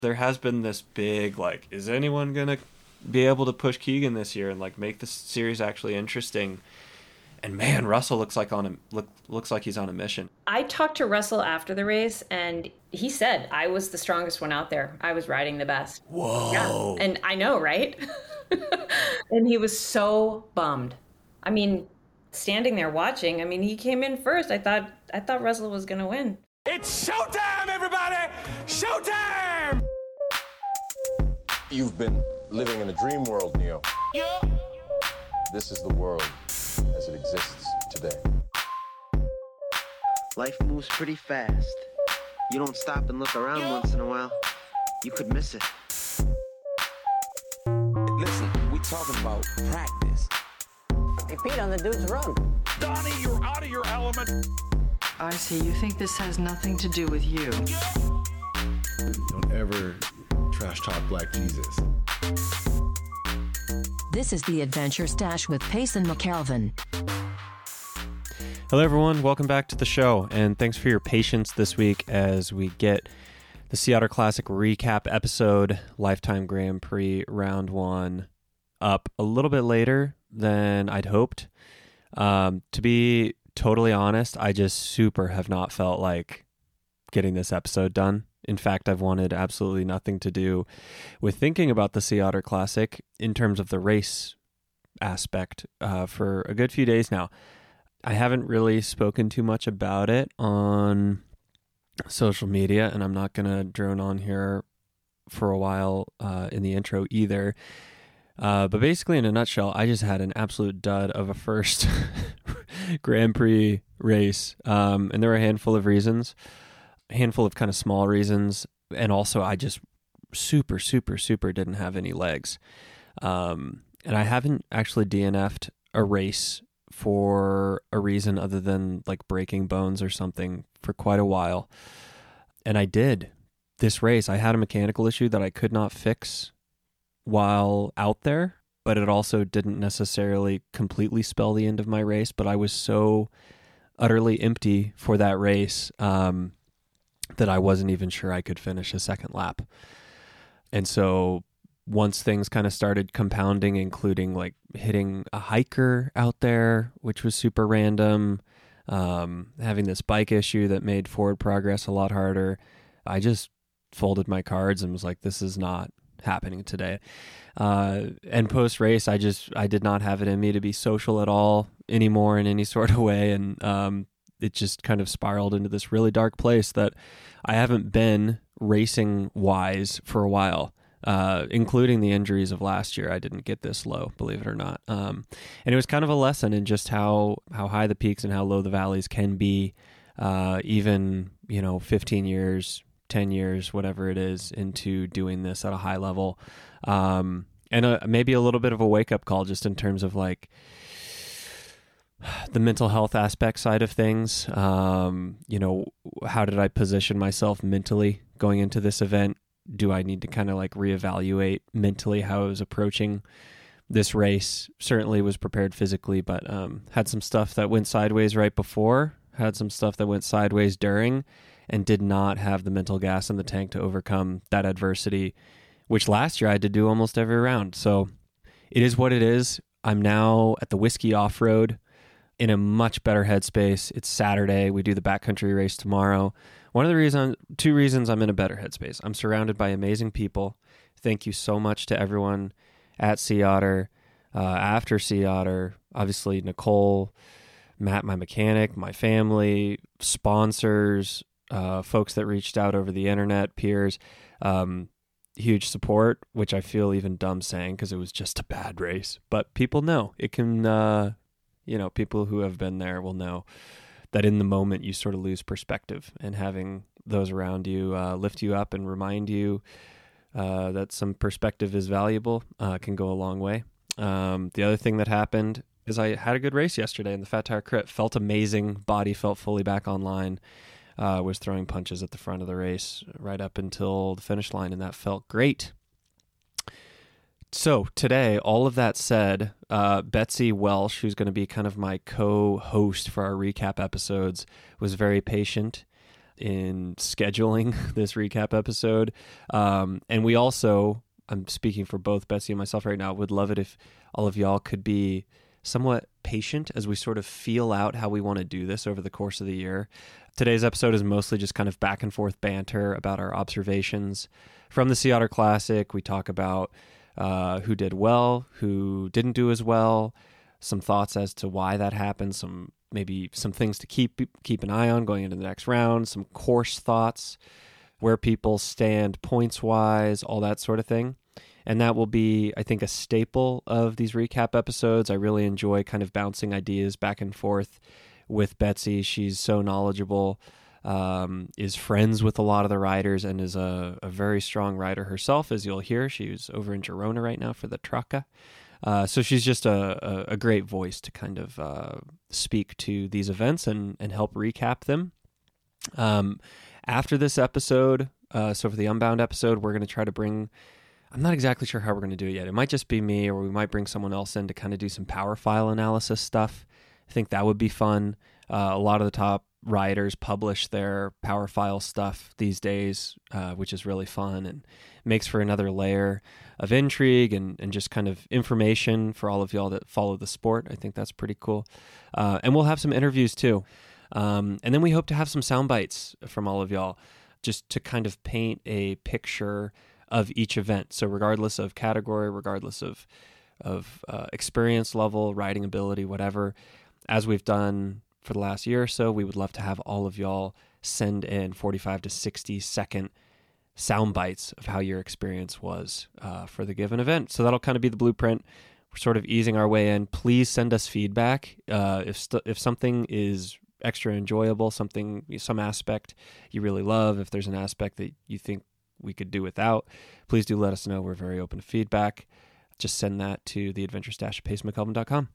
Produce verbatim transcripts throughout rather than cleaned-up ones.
There has been this big, like, is anyone going to be able to push Keegan this year and, like, make this series actually interesting? And man, Russell looks like on a look, looks like he's on a mission. I talked to Russell after the race, and he said I was the strongest one out there. I was riding the best. Whoa! Yeah. And I know, right? And he was so bummed. I mean, standing there watching. I mean, he came in first. I thought I thought Russell was going to win. It's showtime, everybody! Showtime! You've been living in a dream world, Neo. Yeah. This is the world as it exists today. Life moves pretty fast. You don't stop and look around Yeah. once in a while, you could miss it. Listen, we talking about practice. Hey, Pete, on the dude's run. Donnie, you're out of your element. I see. You think this has nothing to do with you. Don't ever trash talk Black Jesus. This is the Adventure Stash with Payson McKelvin. Hello, everyone. Welcome back to the show, and thanks for your patience this week as we get the Sea Otter Classic recap episode, Lifetime Grand Prix Round One, up a little bit later than I'd hoped. Um, to be totally honest, I just super have not felt like getting this episode done. In fact, I've wanted absolutely nothing to do with thinking about the Sea Otter Classic in terms of the race aspect uh, for a good few days now. I haven't really spoken too much about it on social media, and I'm not going to drone on here for a while uh, in the intro either. Uh, but basically, in a nutshell, I just had an absolute dud of a first Grand Prix race, um, and there were a handful of reasons. handful of kind of small reasons, and also I just super super super didn't have any legs, um and I haven't actually D N F'd a race for a reason other than like breaking bones or something for quite a while. And I did this race. I had a mechanical issue that I could not fix while out there, but it also didn't necessarily completely spell the end of my race. But I was so utterly empty for that race um that I wasn't even sure I could finish a second lap. And so once things kind of started compounding, including like hitting a hiker out there, which was super random, um, having this bike issue that made forward progress a lot harder, I just folded my cards and was like, this is not happening today. Uh, and post-race, I just, I did not have it in me to be social at all anymore in any sort of way. And, um, it just kind of spiraled into this really dark place that I haven't been racing wise for a while, uh, including the injuries of last year. I didn't get this low, believe it or not. Um, and it was kind of a lesson in just how, how high the peaks and how low the valleys can be, uh, even, you know, fifteen years, ten years, whatever it is, into doing this at a high level. Um, and a, maybe a little bit of a wake up call just in terms of like, the mental health aspect side of things. Um, you know, how did I position myself mentally going into this event? Do I need to kind of like reevaluate mentally how I was approaching this race? Certainly was prepared physically, but um, had some stuff that went sideways right before, had some stuff that went sideways during, and did not have the mental gas in the tank to overcome that adversity, which last year I had to do almost every round. So it is what it is. I'm now at the Whiskey Off-Road in a much better headspace. It's Saturday. We do the backcountry race tomorrow. One of the reasons, two reasons I'm in a better headspace. I'm surrounded by amazing people. Thank you so much to everyone at Sea Otter, uh, after Sea Otter, obviously Nicole, Matt, my mechanic, my family, sponsors, uh, folks that reached out over the internet, peers, um, huge support, which I feel even dumb saying because it was just a bad race. But people know it can, uh, you know, people who have been there will know that in the moment you sort of lose perspective, and having those around you uh, lift you up and remind you uh, that some perspective is valuable uh, can go a long way. Um, the other thing that happened is I had a good race yesterday in the Fat Tire Crit. Felt amazing. Body felt fully back online. Uh, was throwing punches at the front of the race right up until the finish line, and that felt great. So today, all of that said, uh, Betsy Welsh, who's going to be kind of my co-host for our recap episodes, was very patient in scheduling this recap episode. Um, and we also, I'm speaking for both Betsy and myself right now, would love it if all of y'all could be somewhat patient as we sort of feel out how we want to do this over the course of the year. Today's episode is mostly just kind of back and forth banter about our observations from the Sea Otter Classic. We talk about uh, who did well, who didn't do as well, some thoughts as to why that happened, some maybe some things to keep keep an eye on going into the next round, some course thoughts, where people stand points-wise, all that sort of thing. And that will be, I think, a staple of these recap episodes. I really enjoy kind of bouncing ideas back and forth with Betsy. She's so knowledgeable, um, is friends with a lot of the riders, and is a, a very strong rider herself, as you'll hear. She's over in Girona right now for the Traca. Uh, so she's just a, a, a great voice to kind of uh, speak to these events and, and help recap them. Um, after this episode, uh, so for the Unbound episode, we're going to try to bring... I'm not exactly sure how we're going to do it yet. It might just be me, or we might bring someone else in to kind of do some power file analysis stuff. I think that would be fun. Uh, a lot of the top riders publish their power file stuff these days, uh, which is really fun and makes for another layer of intrigue and, and just kind of information for all of y'all that follow the sport. I think that's pretty cool. Uh, and we'll have some interviews too. Um, and then we hope to have some sound bites from all of y'all just to kind of paint a picture of each event. So regardless of category, regardless of of uh, experience level, riding ability, whatever, as we've done for the last year or so, we would love to have all of y'all send in forty-five to sixty second sound bites of how your experience was uh, for the given event. So that'll kind of be the blueprint. We're sort of easing our way in. Please send us feedback. Uh, if st- if something is extra enjoyable, something, some aspect you really love, if there's an aspect that you think we could do without, please do let us know. We're very open to feedback. Just send that to the adventure stash at payson mckelvin dot com.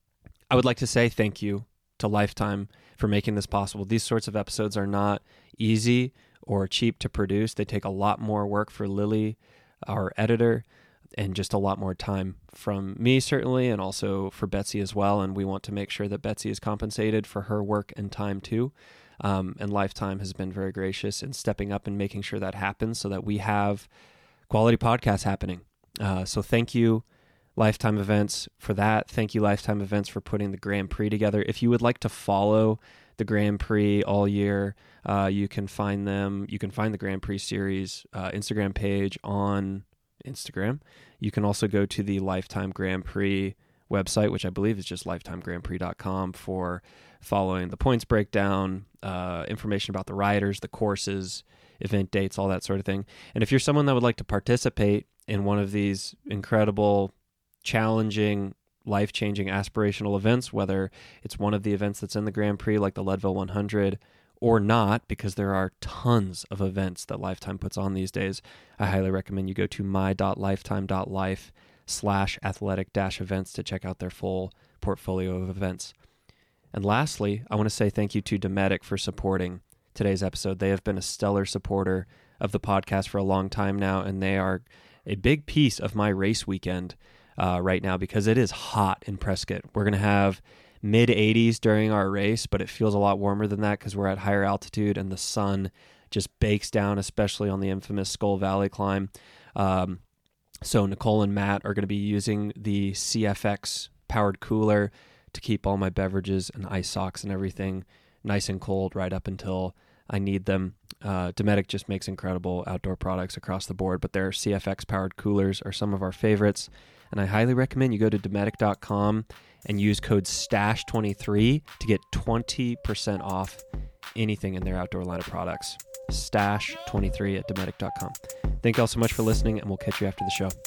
I would like to say thank you to Lifetime for making this possible. These sorts of episodes are not easy or cheap to produce. They take a lot more work for Lily, our editor, and just a lot more time from me, certainly, and also for Betsy as well. And we want to make sure that Betsy is compensated for her work and time too. Um, and Lifetime has been very gracious in stepping up and making sure that happens so that we have quality podcasts happening. Uh, so thank you, Lifetime Events, for that. Thank you, Lifetime Events, for putting the Grand Prix together. If you would like to follow the Grand Prix all year, uh, you can find them. You can find the Grand Prix series uh, Instagram page on Instagram. You can also go to the Lifetime Grand Prix website, which I believe is just lifetime grand prix dot com, for following the points breakdown, uh, information about the riders, the courses, event dates, all that sort of thing. And if you're someone that would like to participate in one of these incredible, challenging, life-changing, aspirational events, whether it's one of the events that's in the Grand Prix like the Leadville one hundred or not, because there are tons of events that Lifetime puts on these days, I highly recommend you go to my dot lifetime dot life slash athletic dash events to check out their full portfolio of events. And lastly, I want to say thank you to Dometic for supporting today's episode. They have been a stellar supporter of the podcast for a long time now, and they are a big piece of my race weekend uh, right now because it is hot in Prescott. We're going to have mid eighties during our race, but it feels a lot warmer than that because we're at higher altitude and the sun just bakes down, especially on the infamous Skull Valley climb. Um, So Nicole and Matt are going to be using the C F X powered cooler to keep all my beverages and ice socks and everything nice and cold right up until I need them. Uh, Dometic just makes incredible outdoor products across the board, but their C F X powered coolers are some of our favorites. And I highly recommend you go to dometic dot com and use code S T A S H twenty-three to get twenty percent off anything in their outdoor line of products. S T A S H twenty-three at dometic dot com. Thank you all so much for listening, and we'll catch you after the show.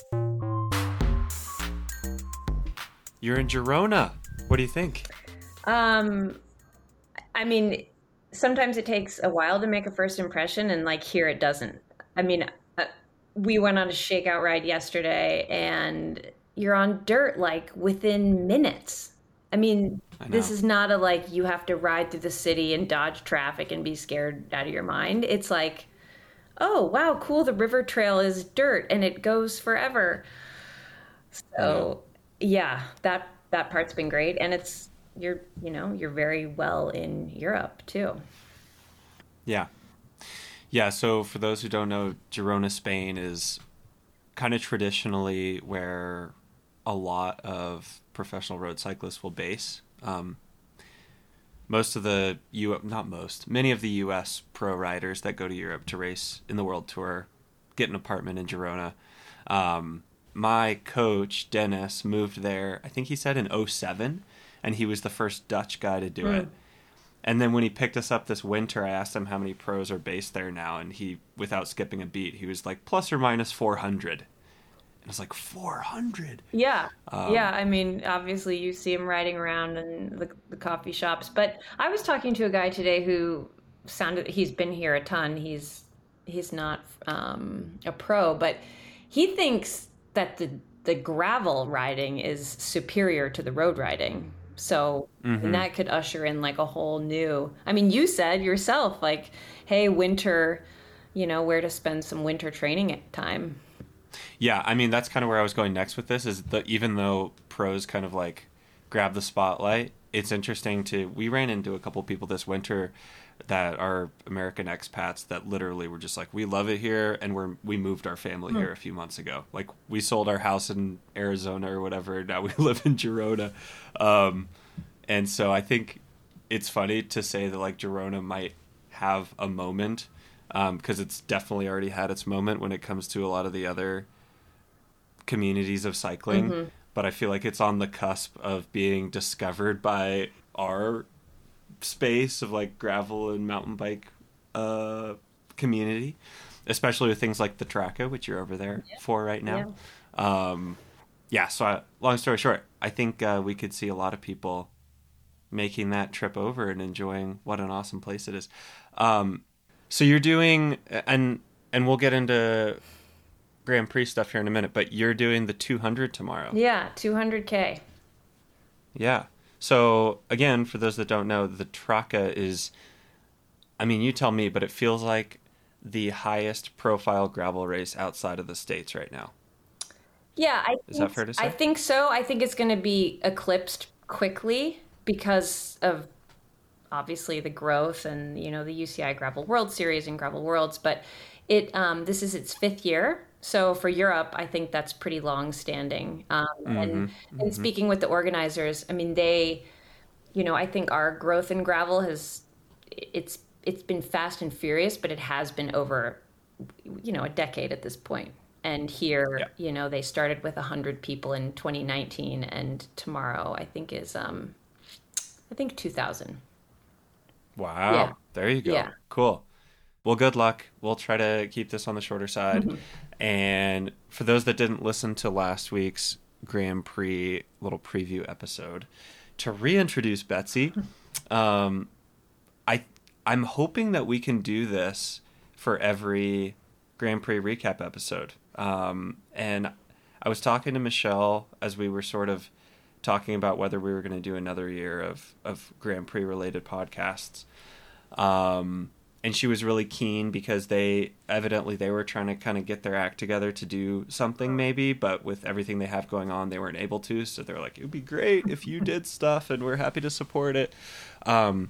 You're in Girona. What do you think? Um, I mean, sometimes it takes a while to make a first impression, and like here it doesn't. I mean, uh, we went on a shakeout ride yesterday, and you're on dirt like within minutes. I mean, I this is not a like you have to ride through the city and dodge traffic and be scared out of your mind. It's like, oh, wow, cool. The river trail is dirt and it goes forever. So yeah, that, that part's been great. And it's, you're, you know, you're very well in Europe too. Yeah. Yeah, so for those who don't know, Girona, Spain is kind of traditionally where a lot of professional road cyclists will base. Um, most of the U not most, many of the U S pro riders that go to Europe to race in the World Tour get an apartment in Girona. Um, my coach, Dennis, moved there, I think he said in oh seven, and he was the first Dutch guy to do mm. it. And then when he picked us up this winter, I asked him how many pros are based there now, and he, without skipping a beat, he was like, plus or minus four hundred. And I was like, four hundred? Yeah. Um, yeah, I mean, obviously you see him riding around in the, the coffee shops. But I was talking to a guy today who sounded, he's been here a ton. He's he's not um, a pro, but he thinks that the, the gravel riding is superior to the road riding. So mm-hmm. and that could usher in like a whole new, I mean, you said yourself, like, hey, winter, you know, where to spend some winter training time. Yeah, I mean, that's kind of where I was going next with this, is that even though pros kind of like grab the spotlight, it's interesting to, we ran into a couple people this winter that are American expats that literally were just like, we love it here, and we're we moved our family mm. here a few months ago. Like, we sold our house in Arizona or whatever, and now we live in Girona. Um, and so I think it's funny to say that like Girona might have a moment, because um, it's definitely already had its moment when it comes to a lot of the other communities of cycling. Mm-hmm. But I feel like it's on the cusp of being discovered by our space of like gravel and mountain bike uh community, especially with things like the Traca, which you're over there yeah. for right now. Yeah, um, yeah so I, long story short, I think uh, we could see a lot of people making that trip over and enjoying what an awesome place it is. Um, so you're doing, and and we'll get into Grand Prix stuff here in a minute, but you're doing the two hundred tomorrow. Yeah, two hundred K. Yeah. So, again, for those that don't know, the Traca is, I mean, you tell me, but it feels like the highest profile gravel race outside of the States right now. Yeah. I is think, that fair to say? I think so. I think it's going to be eclipsed quickly because of, obviously, the growth and, you know, the U C I Gravel World Series and Gravel Worlds. But it um, this is its fifth year. So for Europe, I think that's pretty long-standing. Um, mm-hmm, and mm-hmm. and speaking with the organizers, I mean, they, you know, I think our growth in gravel has, it's it's been fast and furious, but it has been over, you know, a decade at this point. And here, yeah. you know, they started with one hundred people in twenty nineteen, and tomorrow, I think, is, um, I think, two thousand. Wow. Yeah. There you go. Yeah. Cool. Well, good luck. We'll try to keep this on the shorter side. Mm-hmm. And for those that didn't listen to last week's Grand Prix little preview episode, to reintroduce Betsy, um, I, I'm hoping that we can do this for every Grand Prix recap episode. Um, and I was talking to Michelle as we were sort of talking about whether we were going to do another year of, of Grand Prix related podcasts. Um, And she was really keen because they evidently they were trying to kind of get their act together to do something maybe, but with everything they have going on, they weren't able to. So they're like, it would be great if you did stuff, and we're happy to support it. Um,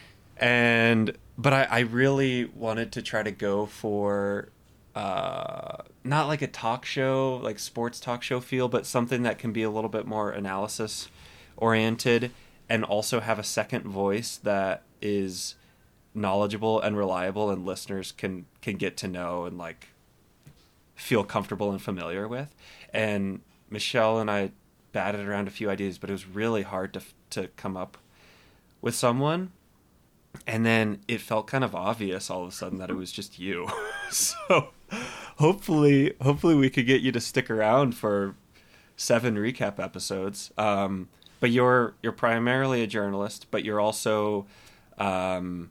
and but I, I really wanted to try to go for uh, not like a talk show, like sports talk show feel, but something that can be a little bit more analysis oriented, and also have a second voice that is knowledgeable and reliable, and listeners can can get to know and like feel comfortable and familiar with. And Michelle and I batted around a few ideas, but it was really hard to to come up with someone. And then it felt kind of obvious all of a sudden that it was just you. So hopefully hopefully we could get you to stick around for seven recap episodes. Um, but you're you're primarily a journalist, but you're also um,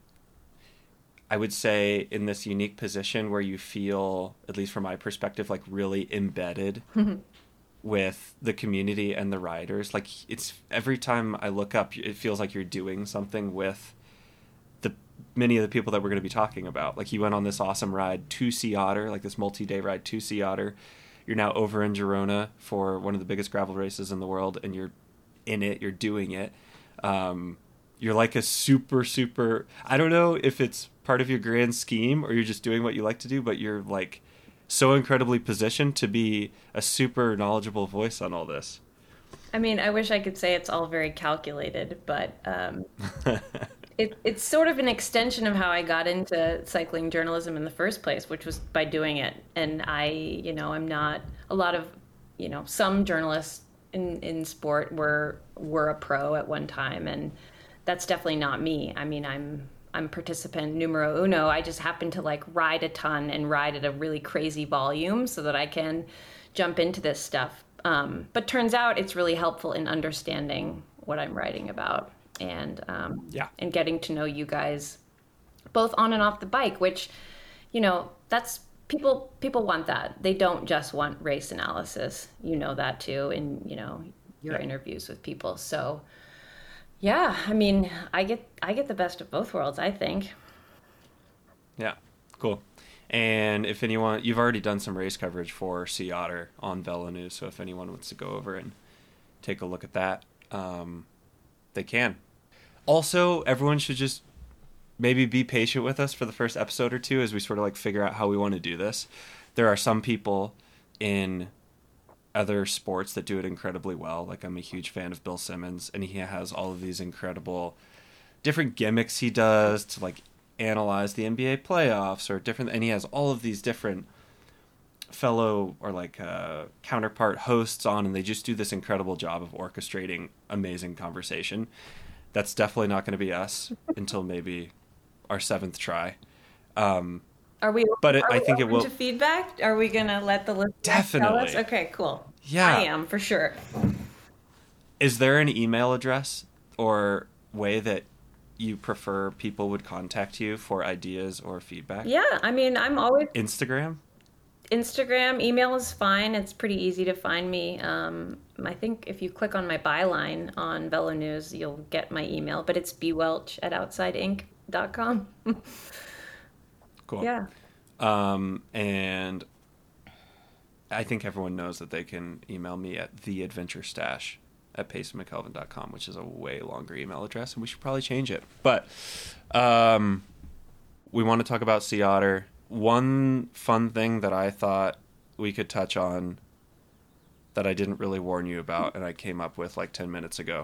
I would say in this unique position where you feel, at least from my perspective, like really embedded with the community and the riders. Like, it's every time I look up, it feels like you're doing something with the many of the people that we're going to be talking about. Like, you went on this awesome ride to Sea Otter, like this multi-day ride to Sea Otter. You're now over in Girona for one of the biggest gravel races in the world, and you're in it, you're doing it. Um, you're like a super, super, I don't know if it's part of your grand scheme or you're just doing what you like to do, but you're like so incredibly positioned to be a super knowledgeable voice on all this. I mean, I wish I could say it's all very calculated, but um, it, it's sort of an extension of how I got into cycling journalism in the first place, which was by doing it. And I, you know, I'm not a lot of, you know, some journalists in, in sport were were a pro at one time, and that's definitely not me. I mean, I'm I'm participant numero uno. I just happen to like ride a ton and ride at a really crazy volume so that I can jump into this stuff. Um, but turns out it's really helpful in understanding what I'm writing about and um, yeah. and getting to know you guys both on and off the bike, which, you know, that's people people want that. They don't just want race analysis. You know that too in, you know, your yeah. interviews with people. So yeah, I mean, I get I get the best of both worlds, I think. Yeah, cool. And if anyone, you've already done some race coverage for Sea Otter on Velo News, so if anyone wants to go over and take a look at that, um, they can. Also, everyone should just maybe be patient with us for the first episode or two as we sort of like figure out how we want to do this. There are some people in other sports that do it incredibly well. Like, I'm a huge fan of Bill Simmons, and he has all of these incredible different gimmicks he does to like analyze the N B A playoffs or different, and he has all of these different fellow or like uh, counterpart hosts on, and they just do this incredible job of orchestrating amazing conversation. That's definitely not going to be us until maybe our seventh try. Um, Are we? But it, are I we think it will. To feedback? Are we gonna let the listeners Definitely. tell us? Okay, cool. Yeah, I am for sure. Is there an email address or way that you prefer people would contact you for ideas or feedback? Yeah, I mean, I'm always Instagram. Instagram, email is fine. It's pretty easy to find me. Um, I think if you click on my byline on Velo News, you'll get my email. But it's bwelch at outside inc dot com. Cool. Yeah. Um, and I think everyone knows that they can email me at theadventurestash at payson mckelvin dot com, which is a way longer email address, and we should probably change it. But um, we want to talk about Sea Otter. One fun thing that I thought we could touch on that I didn't really warn you about, and I came up with like ten minutes ago,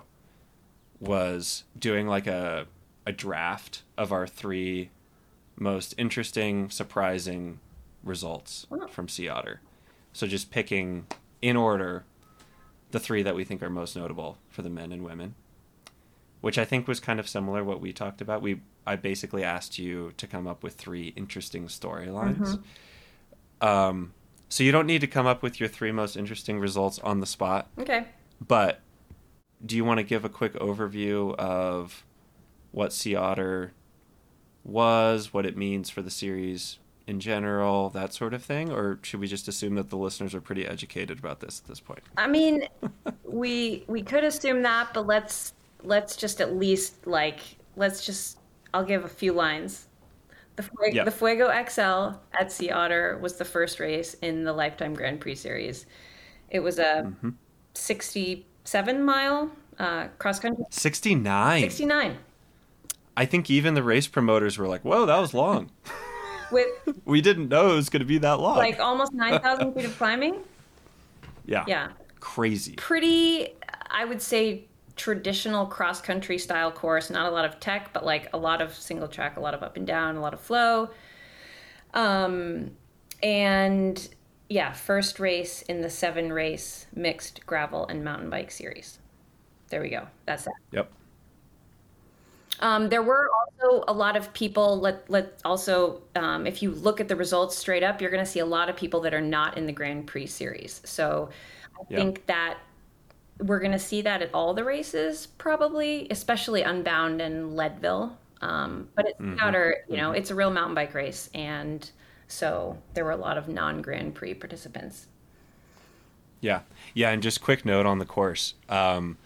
was doing like a a draft of our three most interesting, surprising results from Sea Otter. So just picking in order the three that we think are most notable for the men and women, which I think was kind of similar what we talked about. We I basically asked you to come up with three interesting storylines. Mm-hmm. Um, so you don't need to come up with your three most interesting results on the spot. Okay. But do you want to give a quick overview of what Sea Otter was, what it means for the series in general, that sort of thing? Or should we just assume that the listeners are pretty educated about this at this point? I mean, we we could assume that, but let's let's just at least like let's just I'll give a few lines. The Fuego, yep. the Fuego X L at Sea Otter was the first race in the Lifetime Grand Prix series. It was a mm-hmm. sixty-seven mile uh, cross country. sixty-nine. sixty-nine. I think even the race promoters were like, "Whoa, that was long." With we didn't know it was going to be that long. Like almost nine thousand feet of climbing. Yeah. Yeah. Crazy. Pretty, I would say, traditional cross-country style course. Not a lot of tech, but like a lot of single track, a lot of up and down, a lot of flow. Um, and yeah, first race in the seven race mixed gravel and mountain bike series. There we go. That's that. Yep. Um, there were also a lot of people, let, let also, um, if you look at the results straight up, you're going to see a lot of people that are not in the Grand Prix series. So I yep. think that we're going to see that at all the races, probably, especially Unbound and Leadville. Um, but it's mm-hmm. Outer, you know, mm-hmm. it's a real mountain bike race. And so there were a lot of non-Grand Prix participants. Yeah. Yeah. And just quick note on the course. Um,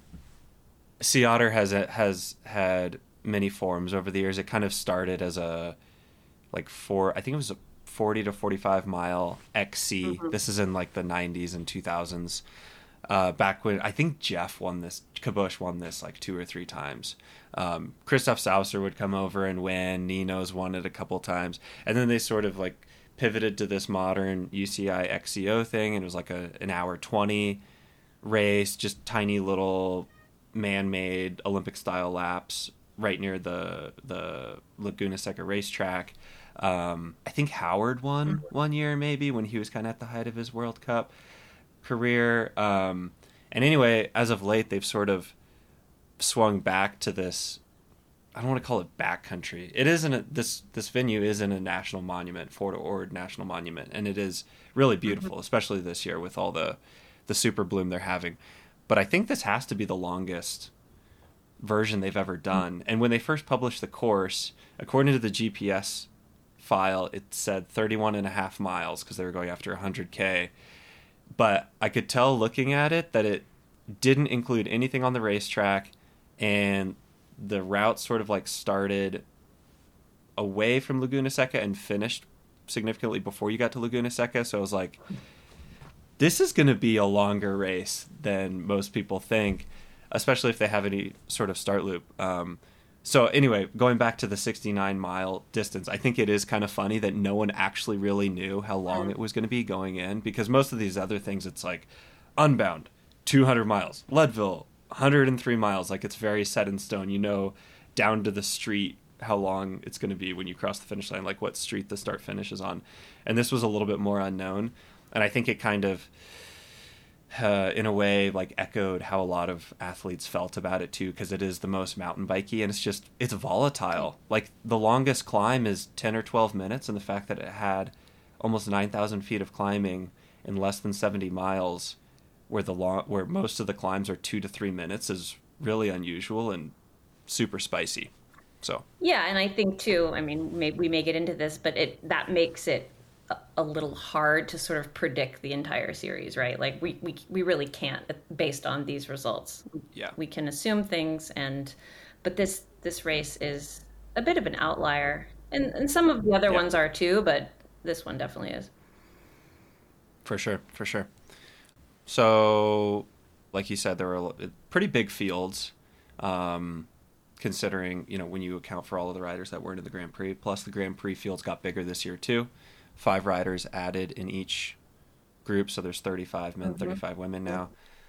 Sea Otter has a, has had many forms over the years. It kind of started as a like four, I think it was a forty to forty-five mile X C. Mm-hmm. This is in like the nineties and two thousands. Uh, back when I think Jeff won this, Kabush won this like two or three times. Um, Christoph Sauser would come over and win. Nino's won it a couple times, and then they sort of like pivoted to this modern U C I X C O thing, and it was like a an hour twenty race, just tiny little man-made Olympic style laps right near the the Laguna Seca racetrack. Um, I think Howard won one year maybe when he was kind of at the height of his World Cup career. Um, and anyway, as of late, they've sort of swung back to this, I don't want to call it backcountry. It isn't a, this this venue isn't a national monument, Fort Ord National Monument, and it is really beautiful, especially this year with all the the super bloom they're having. But I think this has to be the longest version they've ever done. And when they first published the course, according to the G P S file, it said thirty-one and a half miles because they were going after one hundred K. But I could tell looking at it that it didn't include anything on the racetrack, and the route sort of like started away from Laguna Seca and finished significantly before you got to Laguna Seca. So I was like, this is going to be a longer race than most people think, especially if they have any sort of start loop. Um, so anyway, going back to the sixty-nine mile distance, I think it is kind of funny that no one actually really knew how long it was going to be going in, because most of these other things, it's like Unbound, two hundred miles, Leadville, one hundred three miles. Like, it's very set in stone. You know, down to the street how long it's going to be when you cross the finish line, like what street the start finish is on. And this was a little bit more unknown. And I think it kind of, uh, in a way, like echoed how a lot of athletes felt about it too, because it is the most mountain bikey, and it's just, it's volatile. Like, the longest climb is ten or twelve minutes, and the fact that it had almost nine thousand feet of climbing in less than seventy miles, where the long, where most of the climbs are two to three minutes, is really unusual and super spicy. So yeah, and I think too, I mean, maybe we may get into this, but it that makes it a, a little hard to sort of predict the entire series, right? Like, we, we we really can't based on these results. Yeah, we can assume things, and but this this race is a bit of an outlier, and and some of the other yeah. ones are too, but this one definitely is. For sure, for sure. So, like you said, there were pretty big fields, um, considering, you know, when you account for all of the riders that weren't in the Grand Prix. Plus, the Grand Prix fields got bigger this year, too. Five riders added in each group, so there's thirty-five men, mm-hmm. thirty-five women now.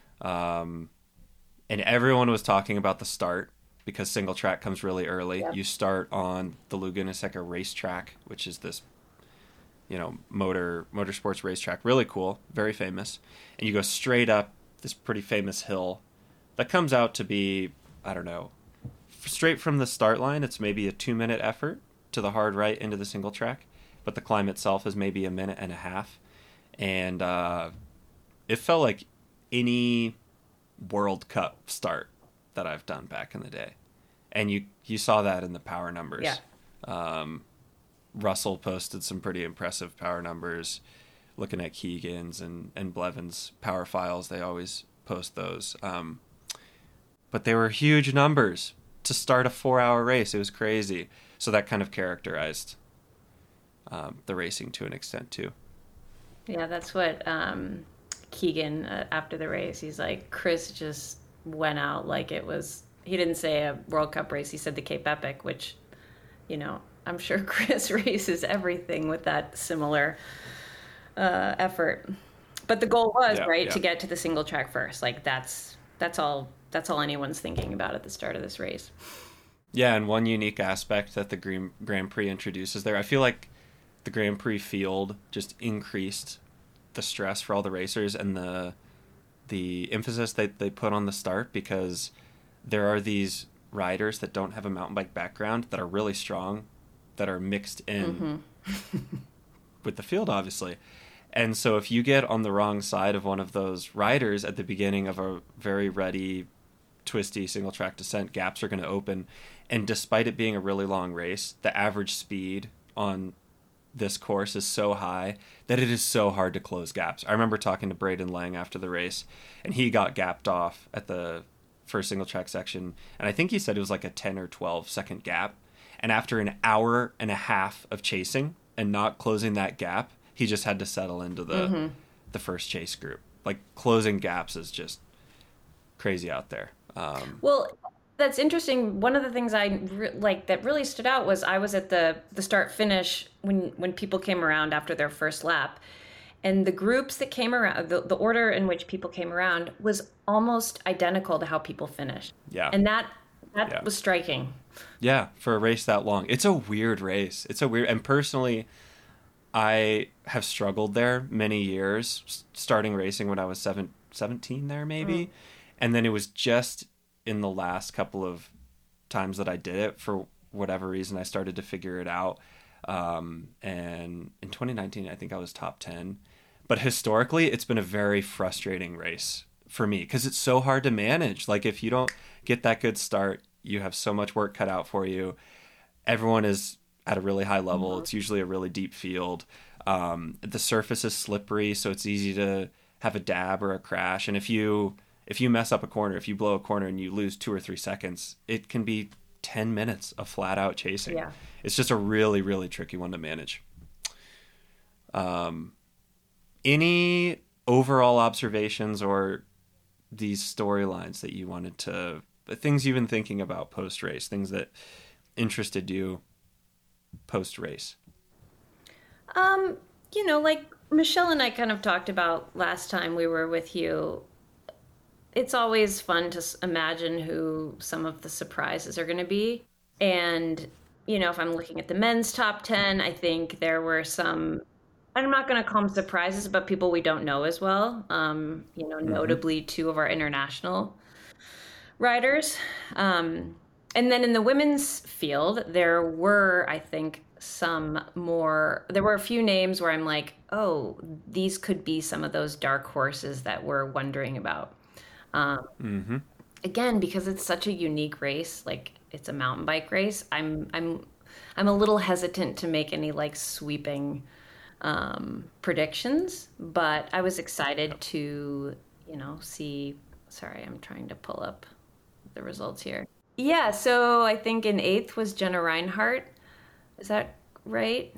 Um, and everyone was talking about the start, because single track comes really early. Yep. You start on the Laguna Seca racetrack, which is this, you know, motor motorsports racetrack, really cool, very famous, and you go straight up this pretty famous hill that comes out to be, I don't know, straight from the start line, it's maybe a two minute effort to the hard right into the single track, but the climb itself is maybe a minute and a half, and uh, it felt like any World Cup start that I've done back in the day, and you you saw that in the power numbers. Yeah. Um, Russell posted some pretty impressive power numbers. Looking at Keegan's and, and Blevins' power files, they always post those. Um, but they were huge numbers to start a four-hour race. It was crazy. So that kind of characterized um, the racing to an extent, too. Yeah, that's what um, Keegan, uh, after the race, he's like, Chris just went out like it was, he didn't say a World Cup race, he said the Cape Epic, which, you know, I'm sure Chris races everything with that similar uh, effort. But the goal was, yeah, right, yeah. to get to the single track first. Like, that's that's all that's all anyone's thinking about at the start of this race. Yeah, and one unique aspect that the Grand Prix introduces there, I feel like the Grand Prix field just increased the stress for all the racers and the the emphasis that they put on the start, because there are these riders that don't have a mountain bike background that are really strong, that are mixed in mm-hmm. with the field, obviously. And so if you get on the wrong side of one of those riders at the beginning of a very ready, twisty single track descent, gaps are going to open. And despite it being a really long race, the average speed on this course is so high that it is so hard to close gaps. I remember talking to Braden Lang after the race, and he got gapped off at the first single track section. And I think he said it was like a ten or twelve second gap. And after an hour and a half of chasing and not closing that gap, he just had to settle into the mm-hmm. the first chase group. like closing gaps is just crazy out there. Um, well, that's interesting. One of the things I re- like that really stood out was I was at the the start finish when when people came around after their first lap, and the groups that came around, the, the order in which people came around was almost identical to how people finished. Yeah. And that that Yeah. was striking. Yeah, for a race that long. It's a weird race. It's a weird, and personally, I have struggled there many years, s- starting racing when I was seven, seventeen there maybe. And then it was just in the last couple of times that I did it, for whatever reason, I started to figure it out. Um, and in twenty nineteen, I think I was top ten. But historically, it's been a very frustrating race for me because it's so hard to manage. Like, if you don't get that good start, you have so much work cut out for you. Everyone is at a really high level. Mm-hmm. It's usually a really deep field. Um, the surface is slippery, so it's easy to have a dab or a crash. And if you if you mess up a corner, if you blow a corner and you lose two or three seconds, it can be ten minutes of flat out chasing. Yeah. It's just a really, really tricky one to manage. Um, any overall observations or these storylines that you wanted to, things you've been thinking about post-race, things that interested you post-race? Um, you know, like Michelle and I kind of talked about last time we were with you. It's always fun to s- imagine who some of the surprises are going to be. And, you know, if I'm looking at the men's top ten, I think there were some, I'm not going to call them surprises, but people we don't know as well. Um, you know, Mm-hmm. notably two of our international riders. Um, and then in the women's field, there were, I think, some more, there were a few names where I'm like, oh, these could be some of those dark horses that we're wondering about. Um, Mm-hmm. Again, because it's such a unique race, like it's a mountain bike race, I'm I'm I'm a little hesitant to make any like sweeping um, predictions, but I was excited to, you know, see. Sorry, I'm trying to pull up the results here. Yeah, so I think in eighth was Jenna Reinhardt. Is that right?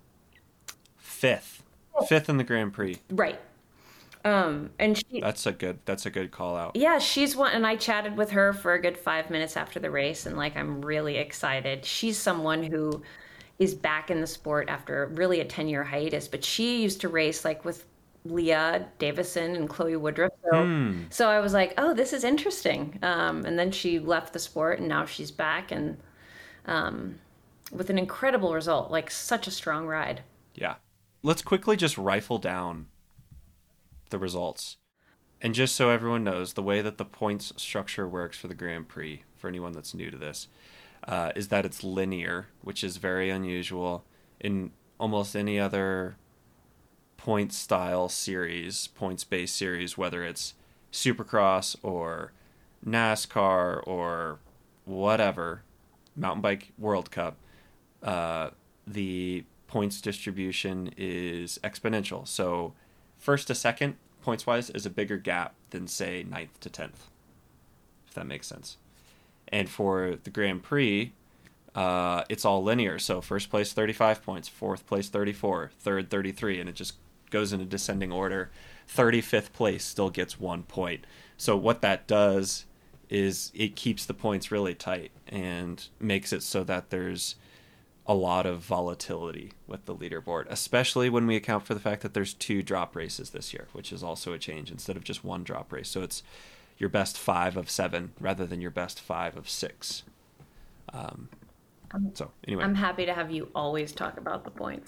Fifth. Fifth in the Grand Prix. Right. Um, and she, That's a good that's a good call out. yeah, she's one, and I chatted with her for a good five minutes after the race, and like I'm really excited. She's someone who is back in the sport after really a ten year hiatus, but she used to race like with Leah Davison and Chloe Woodruff. So, Hmm. so I was like, oh, this is interesting. Um, and then she left the sport, and now she's back, and um, with an incredible result, like such a strong ride. Yeah. Let's quickly just rifle down the results. And just so everyone knows, the way that the points structure works for the Grand Prix, for anyone that's new to this, uh, is that it's linear, which is very unusual. In almost any other point style series, points-based series, whether it's Supercross or NASCAR or whatever, Mountain Bike World Cup, uh, the points distribution is exponential. So first to second, points-wise, is a bigger gap than, say, ninth to tenth, if that makes sense. And for the Grand Prix, uh, it's all linear. So first place, thirty-five points. Fourth place, thirty-four. Third, thirty-three. And it just goes in a descending order. thirty-fifth place still gets one point. So what that does is it keeps the points really tight and makes it so that there's a lot of volatility with the leaderboard, especially when we account for the fact that there's two drop races this year, which is also a change instead of just one drop race. So it's your best five of seven rather than your best five of six. Um, so anyway, I'm happy to have you always talk about the points.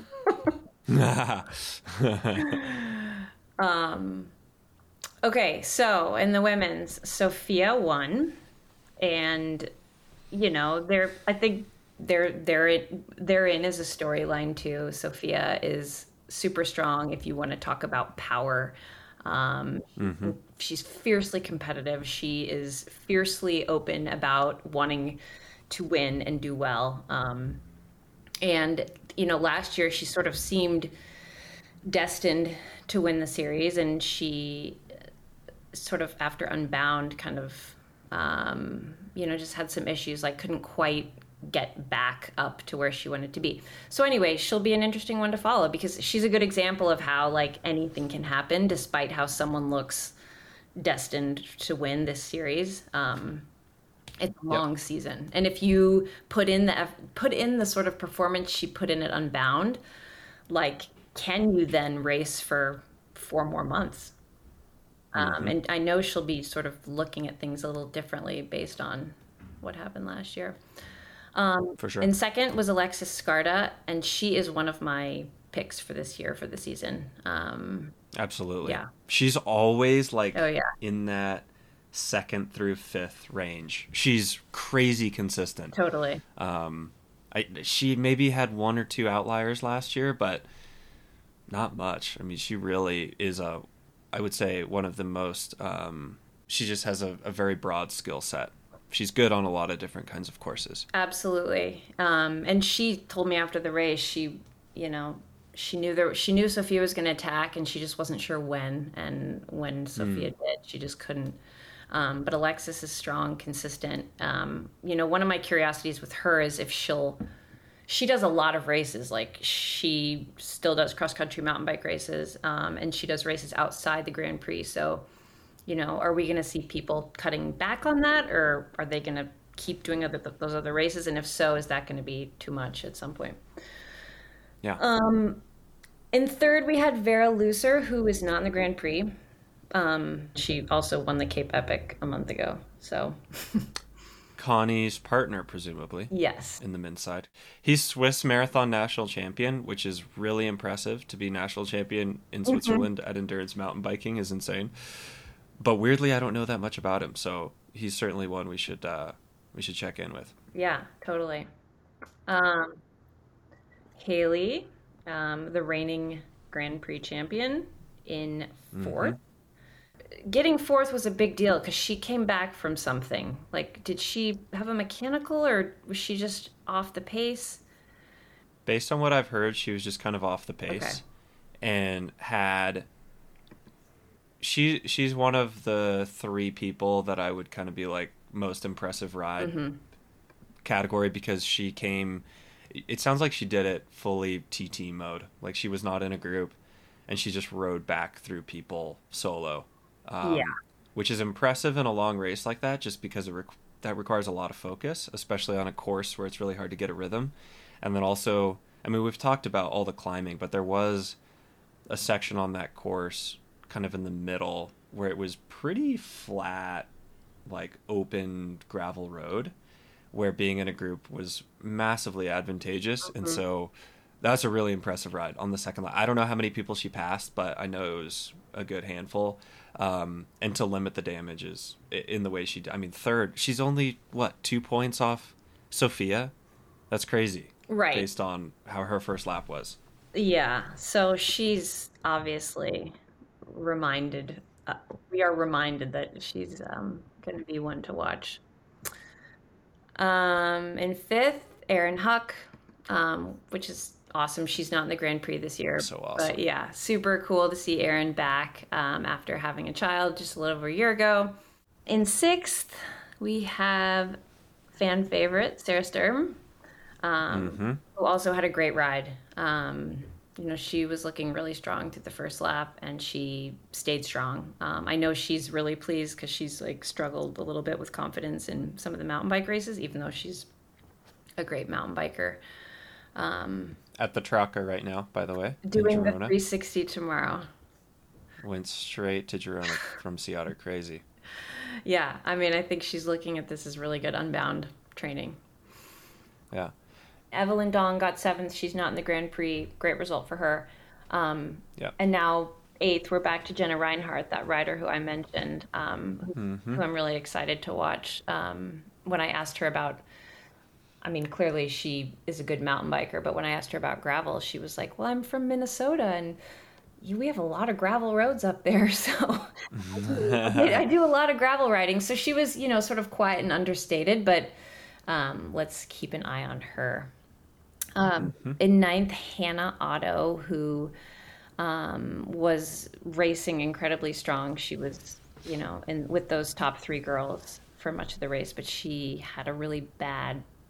um, okay, so in the women's, Sophia won, and you know, there. I think there, there, therein is a storyline too. Sophia is super strong. If you want to talk about power, um, mm-hmm. she's fiercely competitive. She is fiercely open about wanting to win and do well. Um, and you know, last year she sort of seemed destined to win the series, and she sort of after Unbound kind of um, you know, just had some issues, like couldn't quite get back up to where she wanted to be. So anyway, she'll be an interesting one to follow because she's a good example of how like anything can happen despite how someone looks destined to win this series. Um, it's a long yep. season. And if you put in the put in the sort of performance she put in at Unbound, like can you then race for four more months? Um, mm-hmm. And I know she'll be sort of looking at things a little differently based on what happened last year. Um, for sure. And second was Alexis Skarda, and she is one of my picks for this year for the season. Um, Absolutely. Yeah. She's always like oh, yeah. in that second through fifth range. She's crazy consistent. Totally. Um, I, she maybe had one or two outliers last year, but not much. I mean, she really is a, I would say one of the most, um, she just has a, a very broad skill set. She's good on a lot of different kinds of courses. Absolutely. Um, and she told me after the race, she, you know, she knew there, she knew Sophia was going to attack and she just wasn't sure when. And when Sophia mm. did, she just couldn't. Um, but Alexis is strong, consistent. Um, you know, one of my curiosities with her is if she'll, she does a lot of races. Like she still does cross country mountain bike races. Um, and she does races outside the Grand Prix. So, you know, are we going to see people cutting back on that, or are they going to keep doing other, those other races? And if so, is that going to be too much at some point? Yeah. Um, in third, we had Vera Lucer, who is not in the Grand Prix. Um, she also won the Cape Epic a month ago. So Connie's partner, presumably. Yes. In the men's side. He's Swiss marathon national champion, which is really impressive. To be national champion in Switzerland mm-hmm. at endurance mountain biking is insane. But weirdly, I don't know that much about him, so he's certainly one we should uh, we should check in with. Yeah, totally. Um, Haley, um, the reigning Grand Prix champion, in fourth. Mm-hmm. Getting fourth was a big deal because she came back from something. Like, did she have a mechanical, or was she just off the pace? Based on what I've heard, she was just kind of off the pace, okay. and had. She she's one of the three people that I would kind of be like most impressive ride mm-hmm. category, because she came, it sounds like she did it fully T T mode. Like she was not in a group and she just rode back through people solo. Um, yeah. Which is impressive in a long race like that, just because it rec- that requires a lot of focus, especially on a course where it's really hard to get a rhythm. And then also, I mean, we've talked about all the climbing, but there was a section on that course kind of in the middle where it was pretty flat, like open gravel road, where being in a group was massively advantageous. Mm-hmm. And so that's a really impressive ride on the second lap. I don't know how many people she passed, but I know it was a good handful. Um, and to limit the damages in the way she did. I mean, third, she's only, what, two points off Sophia? That's crazy. Right. Based on how her first lap was. Yeah. So she's obviously reminded, uh, we are reminded that she's um, going to be one to watch. Um, in fifth, Erin Huck, um, which is awesome. She's not in the Grand Prix this year. So awesome. But yeah, super cool to see Erin back um, after having a child just a little over a year ago. In sixth, we have fan favorite Sarah Sturm, um, mm-hmm. who also had a great ride. Um, you know, she was looking really strong through the first lap, and she stayed strong. Um, I know she's really pleased because she's like struggled a little bit with confidence in some of the mountain bike races, even though she's a great mountain biker. Um, At the Tracker right now, by the way. Doing the three sixty tomorrow. Went straight to Girona from Sea Otter. Crazy. Yeah, I mean, I think she's looking at this as really good Unbound training. Yeah. Evelyn Dong got seventh. She's not in the Grand Prix. Great result for her. Um, yeah. And now eighth, we're back to Jenna Reinhardt, that rider who I mentioned, um, mm-hmm. who I'm really excited to watch. Um, when I asked her about, I mean, clearly she is a good mountain biker, but when I asked her about gravel, she was like, well, I'm from Minnesota, and we have a lot of gravel roads up there, so I, I do a lot of gravel riding. So she was, you know, sort of quiet and understated, but um, let's keep an eye on her. Um, mm-hmm. In ninth, Hannah Otto, who um, was racing incredibly strong. She was, you know, in with those top three girls for much of the race, but she had a really bad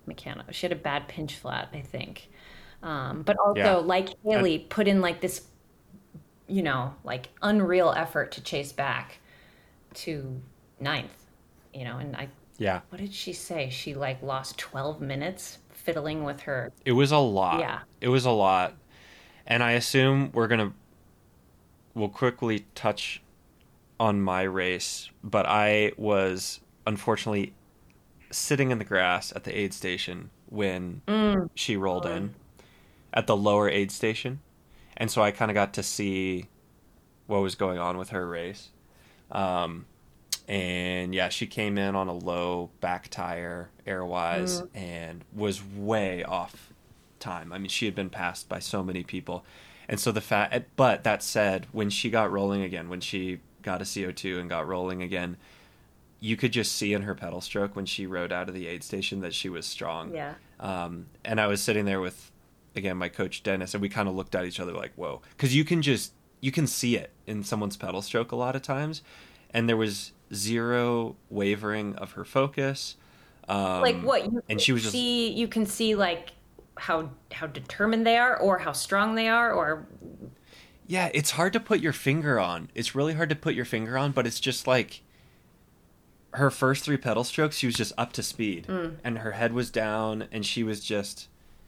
mechanical. She had a bad pinch flat, I think. Um, but also, Yeah. like Haley, put in like this, you know, like unreal effort to chase back to ninth, you know, and I, Yeah. what did she say? She like lost twelve minutes fiddling with her. It was a lot. Yeah. It was a lot. And I assume we're going to, we'll quickly touch on my race, but I was unfortunately sitting in the grass at the aid station when Mm. she rolled in at the lower aid station. And so I kind of got to see what was going on with her race. Um, and yeah, she came in on a low back tire airwise Mm. and was way off time. I mean, she had been passed by so many people. And so the fact, but that said, when she got rolling again, when she got a C O two and got rolling again, you could just see in her pedal stroke when she rode out of the aid station that she was strong. Yeah. Um, and I was sitting there with, again, my coach Dennis, and we kind of looked at each other like, whoa, because you can just, you can see it in someone's pedal stroke a lot of times. And there was zero wavering of her focus. Um, Like what? You and she was just, see, you can see like how, how determined they are or how strong they are or. yeah, it's hard to put your finger on. It's really hard to put your finger on, but it's just like her first three pedal strokes, she was just up to speed Mm. and her head was down and she was just,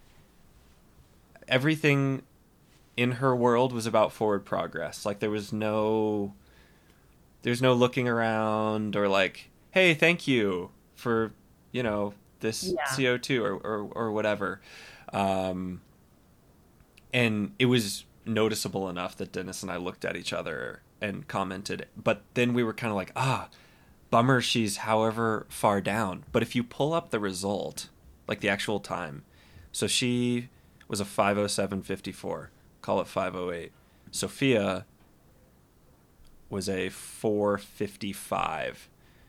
everything in her world was about forward progress. Like there was no, there's no looking around or like, hey, thank you for, you know, this Yeah. C O two or, or, or whatever. Um, and it was noticeable enough that Dennis and I looked at each other and commented, but then we were kind of like, ah, bummer she's however far down. But if you pull up the result, like the actual time, so she was a five oh seven fifty-four, call it five oh eight. Sophia was a four fifty-five.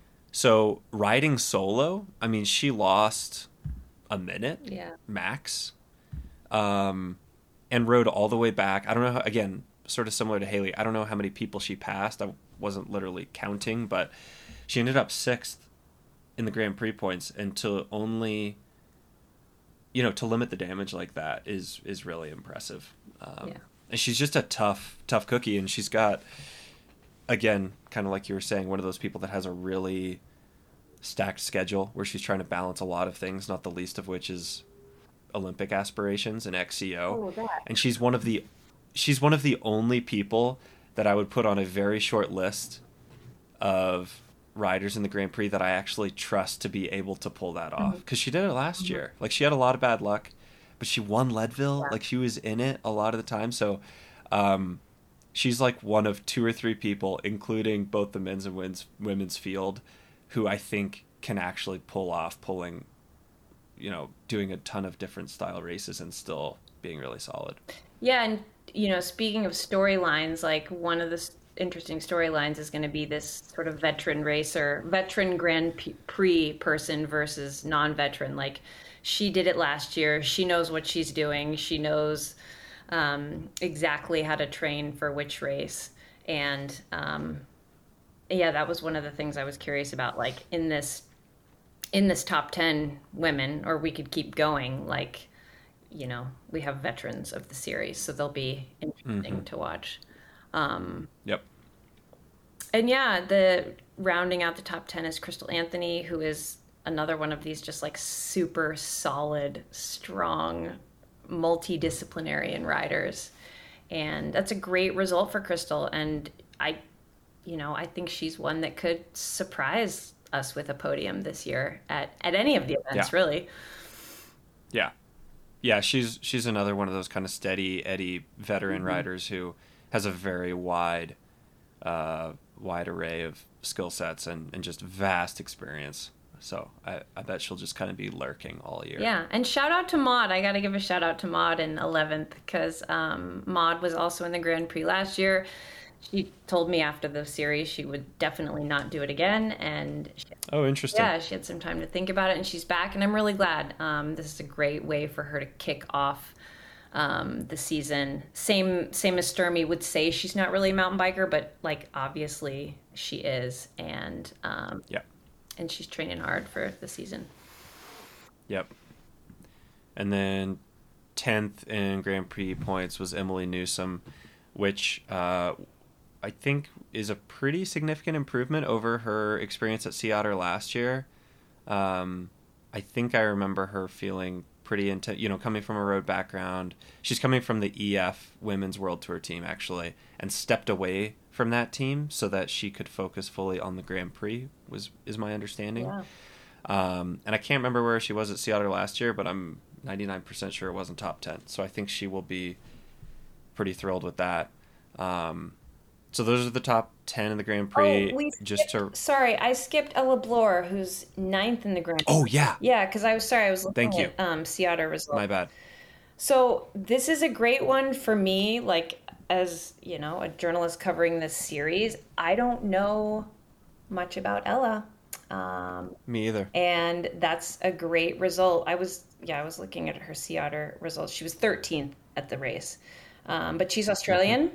So riding solo, I mean, she lost a minute Yeah. max, um, and rode all the way back. I don't know how, again, sort of similar to Haley, I don't know how many people she passed. I wasn't literally counting, but she ended up sixth in the Grand Prix points, and to only, you know, to limit the damage like that is is really impressive. Um, Yeah. And she's just a tough, tough cookie, and she's got, again, kind of like you were saying, one of those people that has a really stacked schedule where she's trying to balance a lot of things, not the least of which is Olympic aspirations and X C O. Oh, that. And she's one of the she's one of the only people that I would put on a very short list of riders in the Grand Prix that I actually trust to be able to pull that off, because she did it last Mm-hmm. year. Like, she had a lot of bad luck, but she won Leadville. Yeah. Like, she was in it a lot of the time. So um she's like one of two or three people, including both the men's and women's women's field, who I think can actually pull off pulling, you know, doing a ton of different style races and still being really solid. Yeah, and you know, speaking of storylines, like one of the s- interesting storylines is going to be this sort of veteran racer, veteran Grand P- Prix person versus non-veteran. Like, she did it last year. She knows what she's doing. She knows um, exactly how to train for which race. And um, yeah, that was one of the things I was curious about. Like in this in this top ten women, or we could keep going, like, you know, we have veterans of the series, so they'll be interesting Mm-hmm. to watch. Um, Yep. and yeah, the rounding out the top ten is Crystal Anthony, who is another one of these just like super solid, strong, multidisciplinarian riders. And that's a great result for Crystal. And I, you know, I think she's one that could surprise us with a podium this year at, at any of the events, Yeah. really. Yeah. Yeah, she's she's another one of those kind of steady Eddie veteran Mm-hmm. riders who has a very wide uh, wide array of skill sets and, and just vast experience. So I, I bet she'll just kind of be lurking all year. Yeah, and shout out to Maud. I got to give a shout out to Maud in eleventh, because um, Maud was also in the Grand Prix last year. She told me after the series she would definitely not do it again, and she, Oh, interesting. yeah, she had some time to think about it, and she's back, and I'm really glad. Um, this is a great way for her to kick off um, the season. Same same as Sturmy would say, she's not really a mountain biker, but like obviously she is, and um, Yep. and she's training hard for the season. Yep. And then tenth in Grand Prix points was Emily Newsom, which uh, I think is a pretty significant improvement over her experience at Sea Otter last year. Um, I think I remember her feeling pretty intense, you know, coming from a road background. She's coming from the E F Women's World Tour team, actually, and stepped away from that team so that she could focus fully on the Grand Prix, was is my understanding. Yeah. Um, and I can't remember where she was at Sea Otter last year, but I'm ninety-nine percent sure it wasn't top ten. So I think she will be pretty thrilled with that. Um, so those are the top ten in the Grand Prix. Oh, we just skipped, to sorry, I skipped Ella Bloor, who's ninth in the Grand Prix. Oh, yeah. Yeah, because I was sorry, I was looking Thank you. at um, Sea Otter results. My bad. So this is a great one for me, like, as, you know, a journalist covering this series. I don't know much about Ella. Um, Me either. and that's a great result. I was, yeah, I was looking at her Sea Otter results. She was thirteenth at the race. Um, but she's Australian.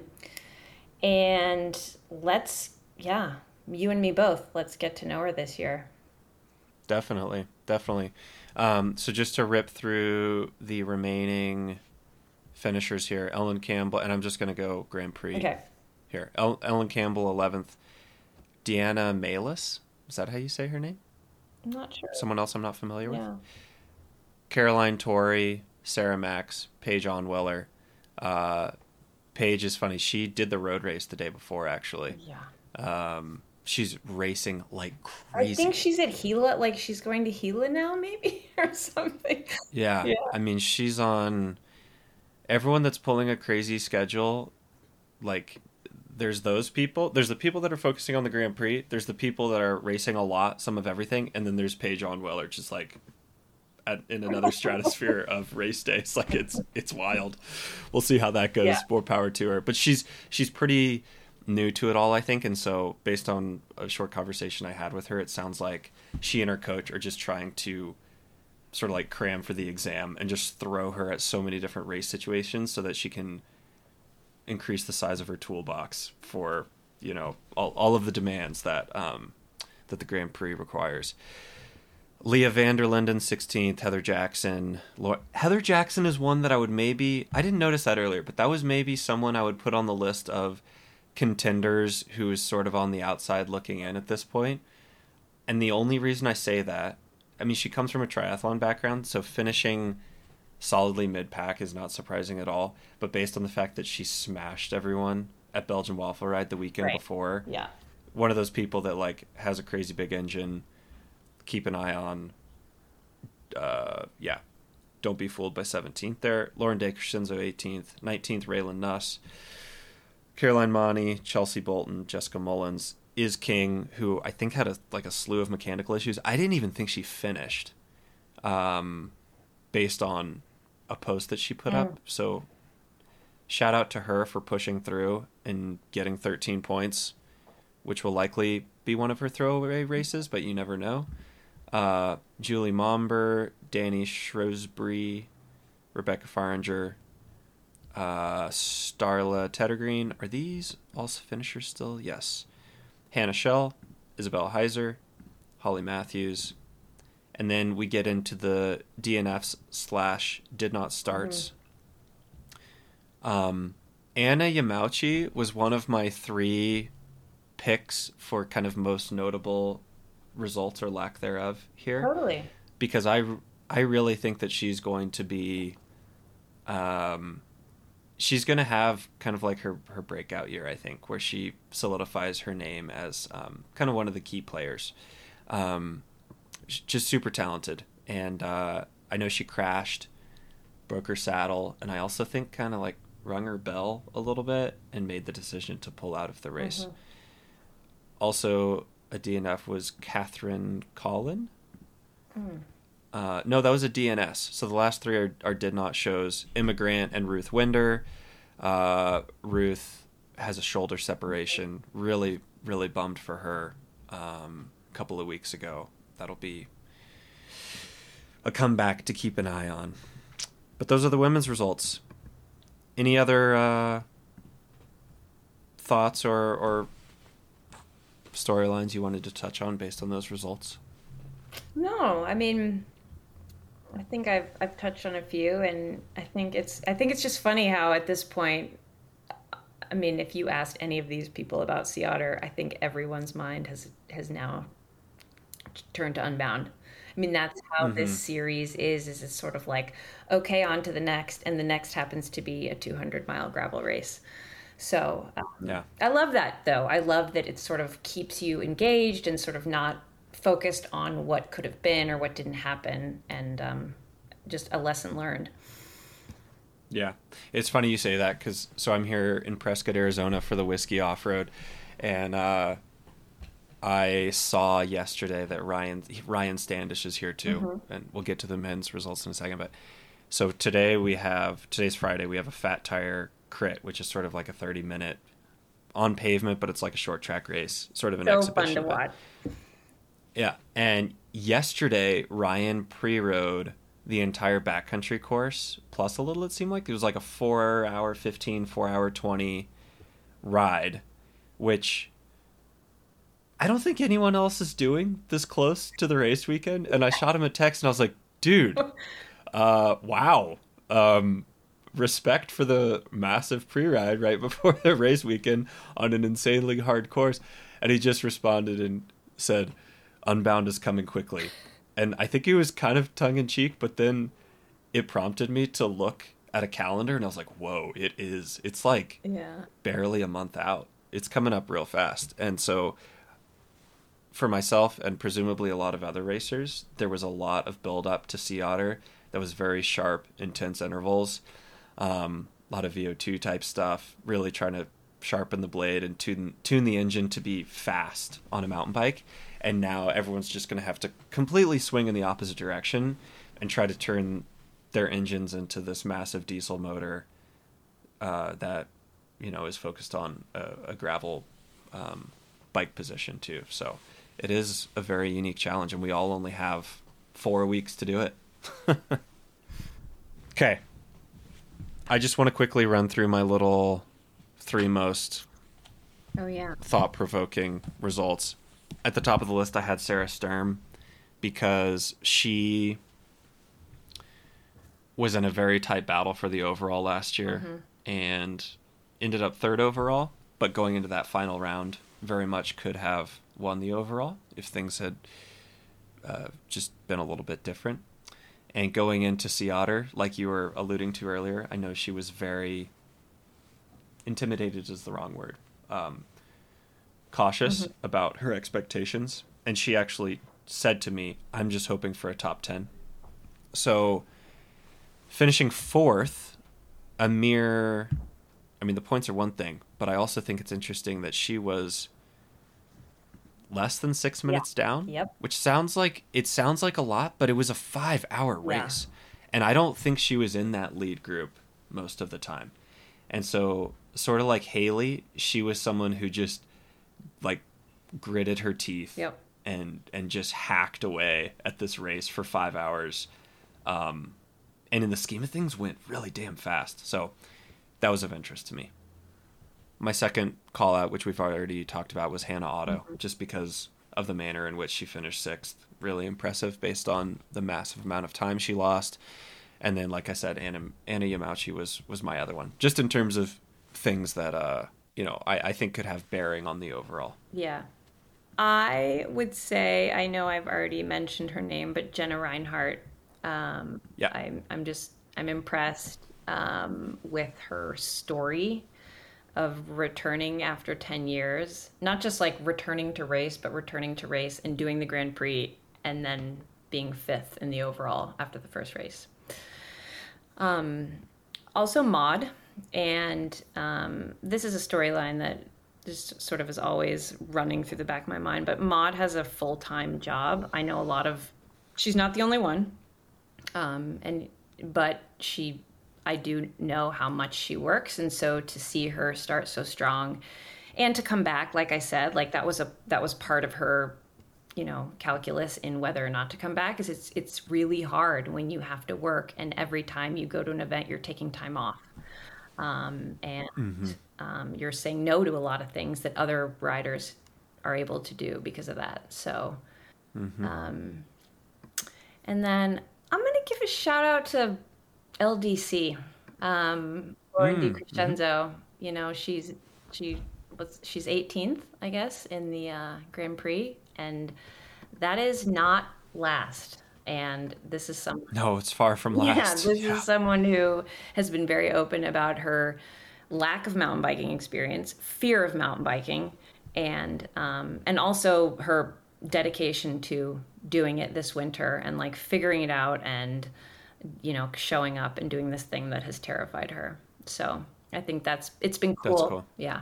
And let's, yeah, you and me both, let's get to know her this year. Definitely, definitely. Um, so just to rip through the remaining finishers here, Ellen Campbell, and I'm just going to go Grand Prix Okay. here. El- Ellen Campbell, eleventh. Deanna Malis, is that how you say her name? I'm not sure. Someone else I'm not familiar with? Yeah. Caroline Torrey, Sarah Max, Paige Onweller. Uh, Paige is funny. She did the road race the day before, actually. Yeah. Um, she's racing like I crazy. think she's at Gila, like she's going to Gila now, maybe, or something. Yeah. Yeah. I mean, she's on everyone that's pulling a crazy schedule. Like, there's those people. There's the people that are focusing on the Grand Prix. There's the people that are racing a lot, some of everything. And then there's Paige Onweller, just like at, in another stratosphere of race days. Like, it's it's wild. We'll see how that goes. Yeah. More power to her. But she's she's pretty new to it all, I think. And so based on a short conversation I had with her, it sounds like she and her coach are just trying to sort of like cram for the exam and just throw her at so many different race situations so that she can increase the size of her toolbox for, you know, all, all of the demands that um, that the Grand Prix requires. Leah Vanderlinden, sixteenth. Heather Jackson. Laura, Heather Jackson is one that I would maybe, I didn't notice that earlier, but that was maybe someone I would put on the list of contenders who is sort of on the outside looking in at this point. And the only reason I say that, I mean, she comes from a triathlon background, so finishing solidly mid-pack is not surprising at all. But based on the fact that she smashed everyone at Belgian Waffle Ride the weekend Right. before, Yeah. one of those people that like has a crazy big engine, keep an eye on. Uh, yeah, don't be fooled by seventeenth there. Lauren Dacrescenzo, eighteenth. nineteenth, Raylan Nuss. Caroline Monty, Chelsea Bolton, Jessica Mullins. Is King, who I think had a like a slew of mechanical issues. I didn't even think she finished, um, based on a post that she put Mm. up. So, shout out to her for pushing through and getting thirteen points, which will likely be one of her throwaway races, but you never know. Uh, Julie Momber, Danny Shrewsbury, Rebecca Faringer, uh, Starla Teddergreen. Are these also finishers still? Yes. Hannah Schell, Isabel Heiser, Holly Matthews, and then we get into the D N Fs slash did not starts. Mm-hmm. Um, Anna Yamauchi was one of my three picks for kind of most notable results or lack thereof here. Totally. Because I, I really think that she's going to be... Um, she's going to have kind of like her, her breakout year, I think, where she solidifies her name as um, kind of one of the key players. Um, just super talented. And uh, I know she crashed, broke her saddle, and I also think kind of like rung her bell a little bit and made the decision to pull out of the race. Mm-hmm. Also, a D N F was Catherine Collin. Mm. Uh, no, that was a D N S. So the last three are, are did not shows. Emma Grant and Ruth Winder. Uh, Ruth has a shoulder separation. Really, really bummed for her um, a couple of weeks ago. That'll be a comeback to keep an eye on. But those are the women's results. Any other uh, thoughts or, or storylines you wanted to touch on based on those results? No, I mean... I think I've I've touched on a few, and I think it's I think it's just funny how at this point, I mean, if you asked any of these people about Sea Otter, I think everyone's mind has has now turned to Unbound. I mean, that's how Mm-hmm. this series is. Is it's sort of like, okay, on to the next, and the next happens to be a two hundred mile gravel race. So um, Yeah. I love that, though. I love that it sort of keeps you engaged and sort of not focused on what could have been or what didn't happen, and um, just a lesson learned. Yeah. It's funny you say that because so I'm here in Prescott, Arizona for the Whiskey Off-Road, and uh, I saw yesterday that Ryan Ryan Standish is here too, Mm-hmm. and we'll get to the men's results in a second. But so today we have today's Friday. We have a Fat Tire Crit, which is sort of like a thirty minute on pavement, but it's like a short track race, sort of an So exhibition. fun to but- watch. Yeah, and yesterday Ryan pre-rode the entire backcountry course plus a little. It seemed like it was like a four hour fifteen, four hour twenty ride, which I don't think anyone else is doing this close to the race weekend. And I shot him a text and I was like, dude, uh, wow. Um, respect for the massive pre-ride right before the race weekend on an insanely hard course. And he just responded and said, Unbound is coming quickly. And I think he was kind of tongue-in-cheek, but then it prompted me to look at a calendar and I was like, whoa, it is. It's like Yeah. barely a month out. It's coming up real fast. And so for myself and presumably a lot of other racers, there was a lot of build up to Sea Otter that was very sharp, intense intervals. Um, a lot of V O two type stuff, really trying to sharpen the blade and tune tune the engine to be fast on a mountain bike. And now everyone's just going to have to completely swing in the opposite direction and try to turn their engines into this massive diesel motor uh, that, you know, is focused on a, a gravel um, bike position too. So it is a very unique challenge, and we all only have four weeks to do it. Okay. I just want to quickly run through my little three most Oh yeah. thought-provoking results. At the top of the list, I had Sarah Sturm because she was in a very tight battle for the overall last year Mm-hmm. and ended up third overall, but going into that final round very much could have won the overall if things had uh, just been a little bit different. And going into Sea Otter, like you were alluding to earlier, I know she was very intimidated is the wrong word. Um, cautious Mm-hmm. about her expectations. And she actually said to me, I'm just hoping for a top ten. So finishing fourth, a mere, I mean, the points are one thing, but I also think it's interesting that she was less than six minutes down. Yep. Which sounds like, it sounds like a lot, but it was a five hour Yeah. race. And I don't think she was in that lead group most of the time. And so sort of like Haley, she was someone who just like gritted her teeth Yep. and, and just hacked away at this race for five hours. Um, and in the scheme of things went really damn fast. So that was of interest to me. My second call out, which we've already talked about, was Hannah Otto, Mm-hmm. just because of the manner in which she finished sixth. Really impressive based on the massive amount of time she lost. And then, like I said, Anna, Anna Yamauchi was, was my other one, just in terms of things that, uh, you know, I, I think could have bearing on the overall. Yeah. I would say, I know I've already mentioned her name, but Jenna Reinhardt. Um, Yeah. I'm, I'm just, I'm impressed um, with her story of returning after ten years. Not just like returning to race, but returning to race and doing the Grand Prix and then being fifth in the overall after the first race. Um, also Maud. And um, this is a storyline that just sort of is always running through the back of my mind. But Maud has a full-time job. I know a lot of, she's not the only one. Um, and, but she, I do know how much she works. And so to see her start so strong and to come back, like I said, like that was a, that was part of her, you know, calculus in whether or not to come back, is it's, it's really hard when you have to work. And every time you go to an event, you're taking time off. Um, and Mm-hmm. um, you're saying no to a lot of things that other riders are able to do because of that. So, Mm-hmm. um, and then I'm going to give a shout out to L D C, um, Lauren Mm, DiCrescenzo. You know, she's she was she's eighteenth, I guess, in the uh, Grand Prix, and that is not last. And this is some No, it's far from yeah, last. this Yeah. is someone who has been very open about her lack of mountain biking experience, fear of mountain biking, and um, and also her dedication to doing it this winter and like figuring it out and you know showing up and doing this thing that has terrified her. So I think that's it's been cool. That's cool. Yeah.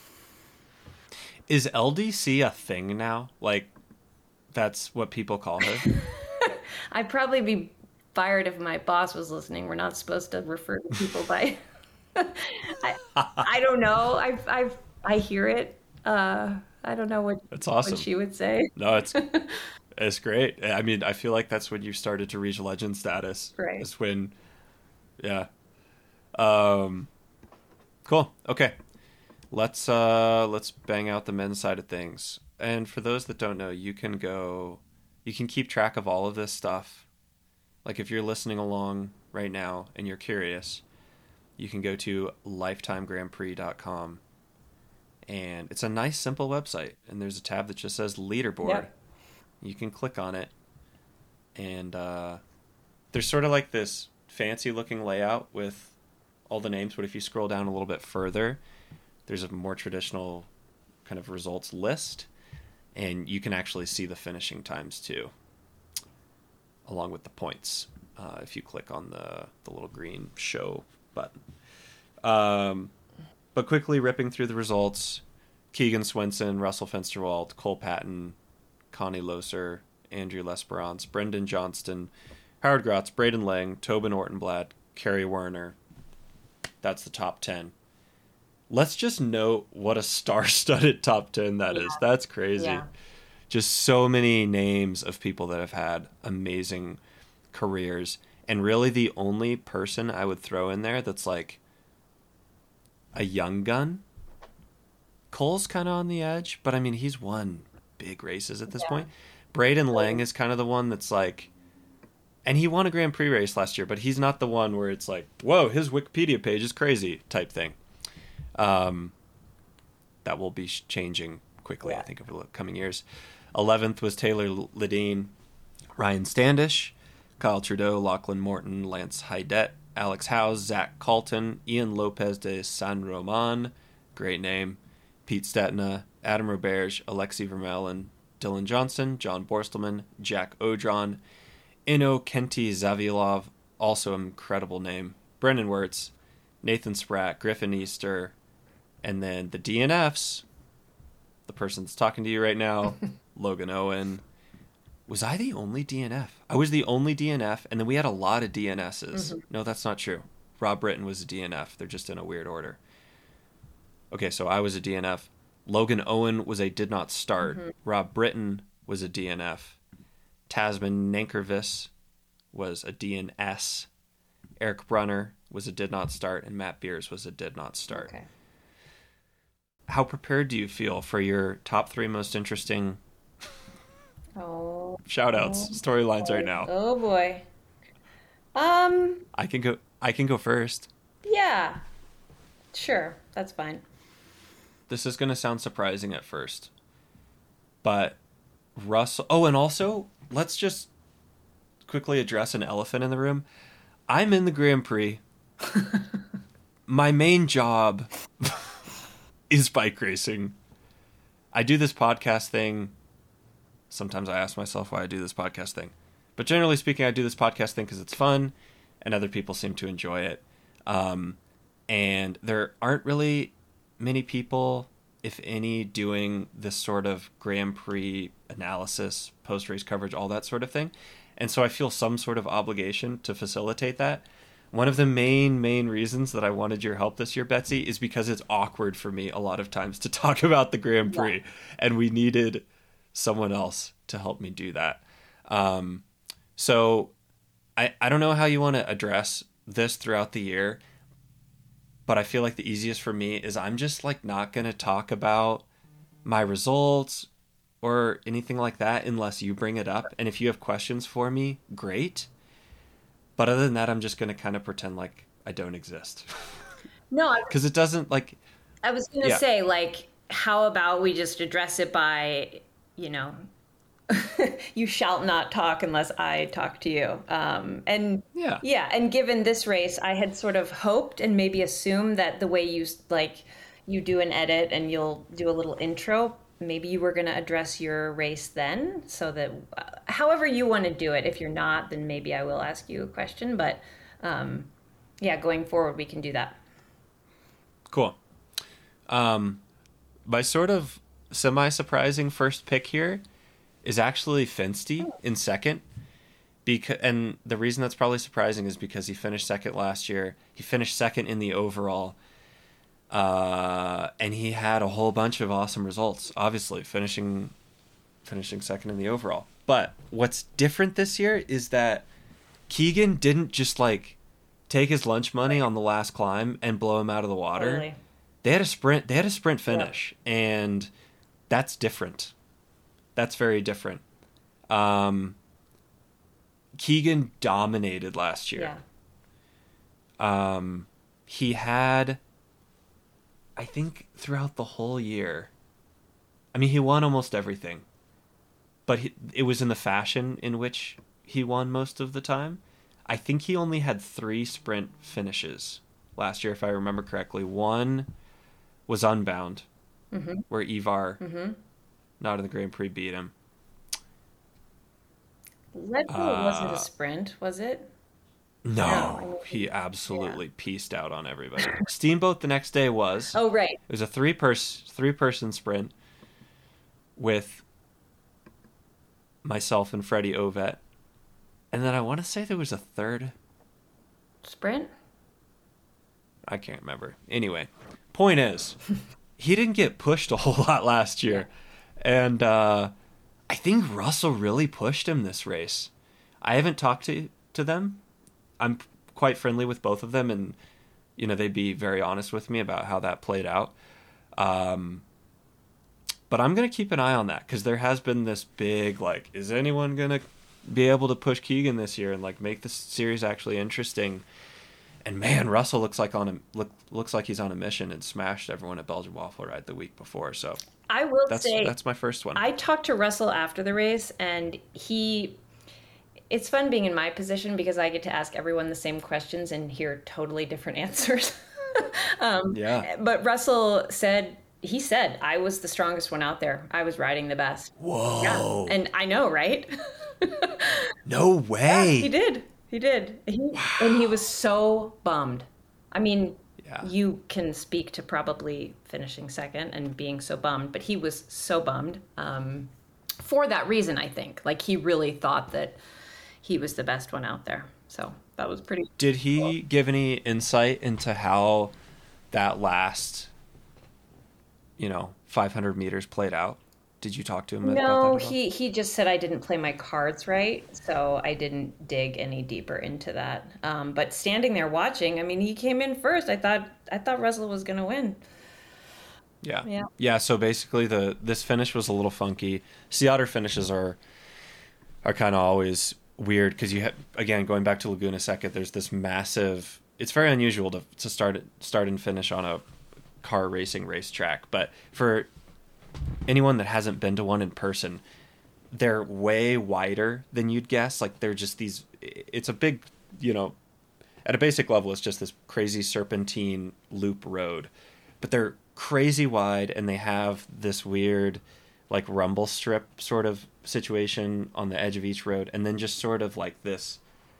Is L D C a thing now? Like, that's what people call her? I'd probably be fired if my boss was listening. We're not supposed to refer to people by. I, I don't know. I I I hear it. Uh, I don't know what That's awesome. what she would say. No, it's it's great. I mean, I feel like that's when you started to reach legend status. Right. Is when, yeah. Um, cool. Okay. Let's uh let's bang out the men's side of things. And for those that don't know, you can go, you can keep track of all of this stuff. Like if you're listening along right now and you're curious, you can go to lifetime grand prix dot com. And it's a nice, simple website. And there's a tab that just says leaderboard. Yep. You can click on it. And uh, there's sort of like this fancy looking layout with all the names. But if you scroll down a little bit further, there's a more traditional kind of results list. And you can actually see the finishing times too, along with the points, uh, if you click on the, the little green show button. Um, but quickly ripping through the results, Keegan Swenson, Russell Fensterwald, Cole Patton, Connie Loser, Andrew Lesperance, Brendan Johnston, Howard Grotz, Braden Lang, Tobin Ortenblad, Kerry Werner. That's the top ten. Let's just note what a star-studded top ten that Yeah. is. That's crazy. Yeah. Just so many names of people that have had amazing careers. And really the only person I would throw in there that's like a young gun. Cole's kind of on the edge, but I mean, he's won big races at this Yeah. point. Braden Lang is kind of the one that's like, and he won a Grand Prix race last year, but he's not the one where it's like, whoa, his Wikipedia page is crazy type thing. Um, that will be sh- changing quickly, Yeah. I think, over the coming years. eleventh was Taylor Ledeen, Ryan Standish, Kyle Trudeau, Lachlan Morton, Lance Hydet, Alex Howes, Zach Colton, Ian Lopez de San Roman, great name, Pete Stetina, Adam Roberge, Alexei Vermeulen, Dylan Johnson, John Borstelman, Jack Odron, Inokenti Zavilov, also an incredible name, Brendan Wirtz, Nathan Spratt, Griffin Easter, and then the D N Fs, the person that's talking to you right now, Logan Owen. Was I the only D N F? I was the only D N F, and then we had a lot of D N Ss. Mm-hmm. No, that's not true. Rob Britton was a D N F. They're just in a weird order. Okay, so I was a D N F. Logan Owen was a did not start. Mm-hmm. Rob Britton was a D N F. Tasman Nankervis was a D N S. Eric Brunner was a did not start, and Matt Beers was a did not start. Okay. How prepared do you feel for your top three most interesting Oh. shout-outs, oh, storylines boy. right now? Oh boy. Um. I can go. I can go first. Yeah. Sure. That's fine. This is going to sound surprising at first, but Russell. Oh, and also let's just quickly address an elephant in the room. I'm in the Grand Prix. My main job is bike racing. I do this podcast thing. Sometimes I ask myself why I do this podcast thing. But generally speaking, I do this podcast thing because it's fun and other people seem to enjoy it. Um, and there aren't really many people, if any, doing this sort of Grand Prix analysis, post-race coverage, all that sort of thing. And so I feel some sort of obligation to facilitate that. One of the main, main reasons that I wanted your help this year, Betsy, is because it's awkward for me a lot of times to talk about the Grand Prix. Yeah. And we needed someone else to help me do that. Um, so I, I don't know how you want to address this throughout the year, but I feel like the easiest for me is I'm just like not going to talk about my results or anything like that unless you bring it up. And if you have questions for me, great. But other than that, I'm just going to kind of pretend like I don't exist. No, because it doesn't like. I was going to yeah. say, like, how about we just address it by, you know, you shall not talk unless I talk to you. Um, and yeah, yeah. And given this race, I had sort of hoped and maybe assumed that the way you like, you do an edit and you'll do a little intro, maybe you were going to address your race then, so that uh, however you want to do it. If you're not, then maybe I will ask you a question. But um, yeah, going forward, we can do that. Cool. Um, my sort of semi-surprising first pick here is actually Finsty in second. Because, and the reason that's probably surprising is because he finished second last year. He finished second in the overall. Uh, and he had a whole bunch of awesome results, obviously, finishing finishing second in the overall. But what's different this year is that Keegan didn't just, like, take his lunch money on the last climb and blow him out of the water. Totally. They had a sprint. They had a sprint finish, yeah. And that's different. That's very different. Um, Keegan dominated last year. Yeah. Um, he had, I think, throughout the whole year. I mean, he won almost everything, but he, it was in the fashion in which he won most of the time. I think he only had three sprint finishes last year, if I remember correctly. One was Unbound, mm-hmm. where Ivar, mm-hmm. not in the Grand Prix, beat him. Red Bull uh, wasn't a sprint, was it? No, no he absolutely yeah. pieced out on everybody. Steamboat the next day was. Oh, right. It was a three pers- three-person sprint with myself and Freddie Ovet. And then I want to say there was a third. Sprint? I can't remember. Anyway, point is, he didn't get pushed a whole lot last year. And uh, I think Russell really pushed him this race. I haven't talked to, to them. I'm quite friendly with both of them, and you know they'd be very honest with me about how that played out. Um, but I'm going to keep an eye on that because there has been this big, like, is anyone going to be able to push Keegan this year and like make this series actually interesting? And man, Russell looks like on a look, looks like he's on a mission and smashed everyone at Belgian Waffle Ride the week before. So I will that's, say that's my first one. I talked to Russell after the race, and he. It's fun being in my position because I get to ask everyone the same questions and hear totally different answers. um, yeah. But Russell said, he said, I was the strongest one out there. I was riding the best. Whoa. Yeah. And I know, right? No way. Yeah, he did. He did. He, wow. And he was so bummed. I mean, yeah. You can speak to probably finishing second and being so bummed, but he was so bummed um, for that reason, I think. Like, he really thought that he was the best one out there. So that was pretty Did he cool. give any insight into how that last, you know, five hundred meters played out? Did you talk to him about that at all? No, he, he just said I didn't play my cards right, so I didn't dig any deeper into that. Um, but standing there watching, I mean, he came in first. I thought I thought Russell was going to win. Yeah. yeah. Yeah, so basically the this finish was a little funky. Sea Otter finishes are are kind of always weird because you have, again, going back to Laguna Seca, there's this massive, it's very unusual to to start start and finish on a car racing racetrack, but for anyone that hasn't been to one in person, they're way wider than you'd guess. Like, they're just these, it's a big, you know, at a basic level, it's just this crazy serpentine loop road, but they're crazy wide, and they have this weird, like, rumble strip sort of situation on the edge of each road, and then just sort of like this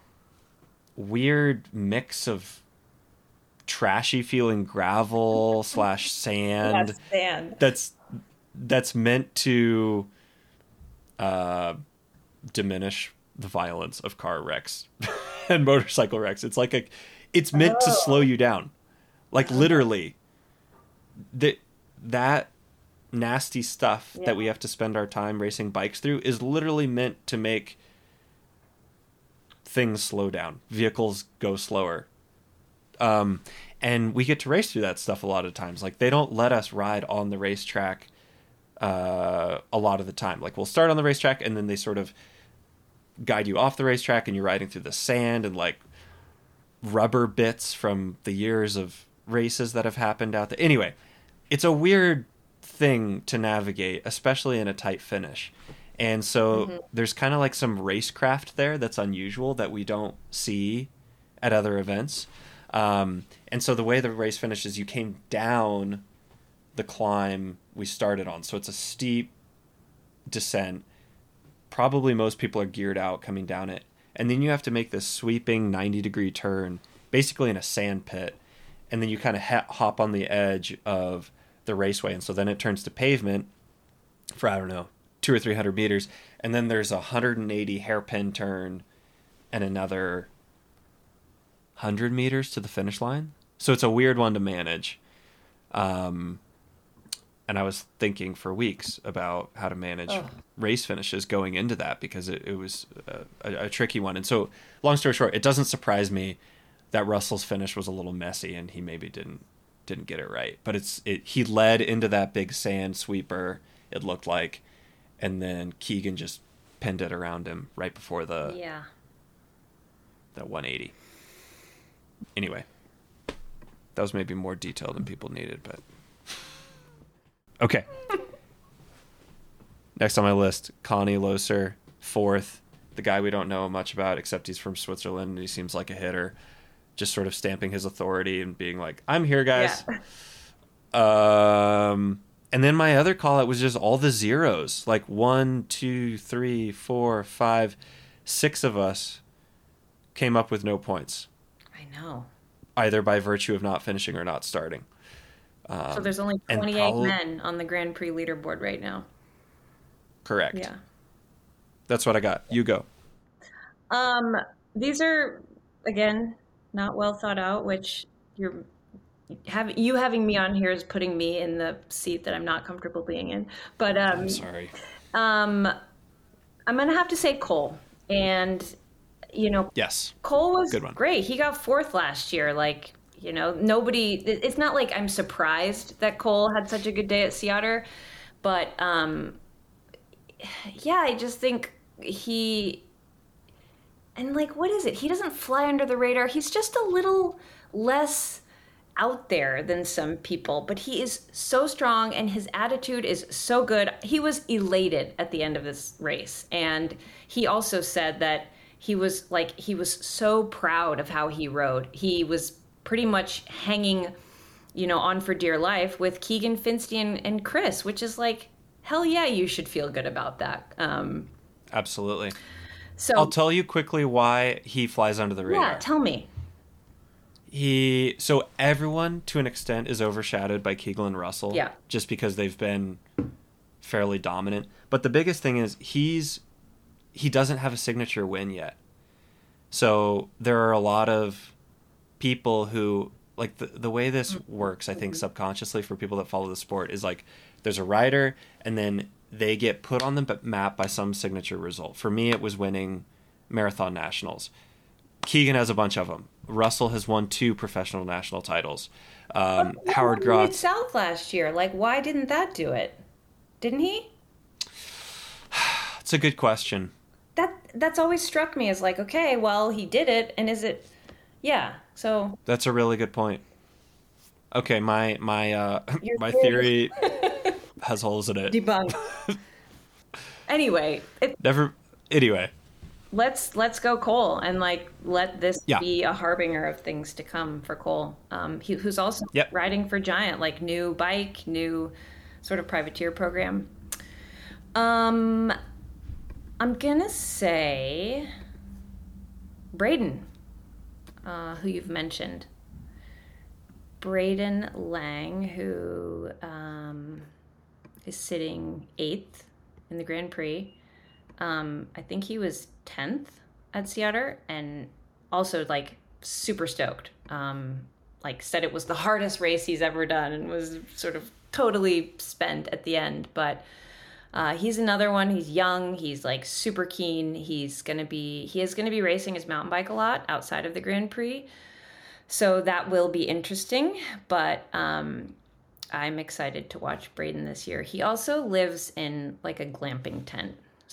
weird mix of trashy feeling gravel slash sand. Yes, sand. That's that's meant to uh, diminish the violence of car wrecks and motorcycle wrecks. It's like a, it's meant oh. to slow you down, like literally. That that nasty stuff yeah. that we have to spend our time racing bikes through is literally meant to make things slow down, vehicles go slower. Um, and we get to race through that stuff a lot of times. Like, they don't let us ride on the racetrack uh, a lot of the time. Like, we'll start on the racetrack, and then they sort of guide you off the racetrack, and you're riding through the sand and like rubber bits from the years of races that have happened out there. Anyway, it's a weird thing to navigate, especially in a tight finish. And so mm-hmm. there's kind of like some racecraft there that's unusual that we don't see at other events. Um, and so the way the race finishes, you came down the climb we started on. So it's a steep descent. Probably most people are geared out coming down it. And then you have to make this sweeping ninety degree turn, basically in a sand pit. And then you kind of ha- hop on the edge of the raceway. And so then it turns to pavement for, I don't know, two or three hundred meters. And then there's a one hundred eighty hairpin turn and another one hundred meters to the finish line. So it's a weird one to manage. Um, and I was thinking for weeks about how to manage oh. race finishes going into that, because it, it was a, a, a tricky one. And so long story short, it doesn't surprise me that Russell's finish was a little messy and he maybe didn't didn't get it right. But it's it, he led into that big sand sweeper, it looked like, and then Keegan just pinned it around him right before the yeah that one eighty. Anyway, that was maybe more detail than people needed, but okay. Next on my list, Connie Loser, fourth, the guy we don't know much about except he's from Switzerland and he seems like a hitter, just sort of stamping his authority and being like, I'm here, guys. Yeah. Um, and then my other call out was just all the zeros, like one, two, three, four, five, six of us came up with no points. I know. Either by virtue of not finishing or not starting. Um, so there's only twenty-eight probably, men on the Grand Prix leaderboard right now. Correct. Yeah. That's what I got. You go. Um, these are, again, not well thought out, which you're have you having me on here is putting me in the seat that I'm not comfortable being in. But um, I'm sorry. Um, I'm gonna have to say Cole, and you know, yes, Cole was Good one. great. He got fourth last year. Like, you know, nobody. It's not like I'm surprised that Cole had such a good day at Sea Otter, but um, yeah, I just think he. And, like, what is it? He doesn't fly under the radar. He's just a little less out there than some people. But he is so strong, and his attitude is so good. He was elated at the end of this race. And he also said that he was, like, he was so proud of how he rode. He was pretty much hanging, you know, on for dear life with Keegan Finstey and, and Chris, which is, like, hell yeah, you should feel good about that. Um, Absolutely. So I'll tell you quickly why he flies under the radar. Yeah, tell me. He so everyone to an extent is overshadowed by Keegan and Russell. Yeah. Just because they've been fairly dominant. But the biggest thing is he's he doesn't have a signature win yet. So there are a lot of people who like the the way this works, I think subconsciously for people that follow the sport is like there's a rider and then they get put on the map by some signature result. For me, it was winning Marathon Nationals. Keegan has a bunch of them. Russell has won two professional national titles. Um, well, Howard Grotz. Mid South last year. Like, why didn't that do it? Didn't he? It's a good question. That that's always struck me as like, okay, well, he did it, and is it? Yeah. So that's a really good point. Okay, my my uh, my theory has holes in it. Debunked. Anyway, it, never. Anyway, let's let's go Cole and like let this yeah. be a harbinger of things to come for Cole. Um, he, who's also yep. riding for Giant, like new bike, new sort of privateer program. Um, I'm gonna say Braden, uh, who you've mentioned. Braden Lang, who um, is sitting eighth in the Grand Prix. Um, I think he was tenth at Sea Otter, and also like super stoked. Um, like said it was the hardest race he's ever done, and was sort of totally spent at the end. But uh, he's another one. He's young. He's like super keen. He's gonna be he is gonna be racing his mountain bike a lot outside of the Grand Prix. So that will be interesting, but um, I'm excited to watch Braden this year. He also lives in like a glamping tent.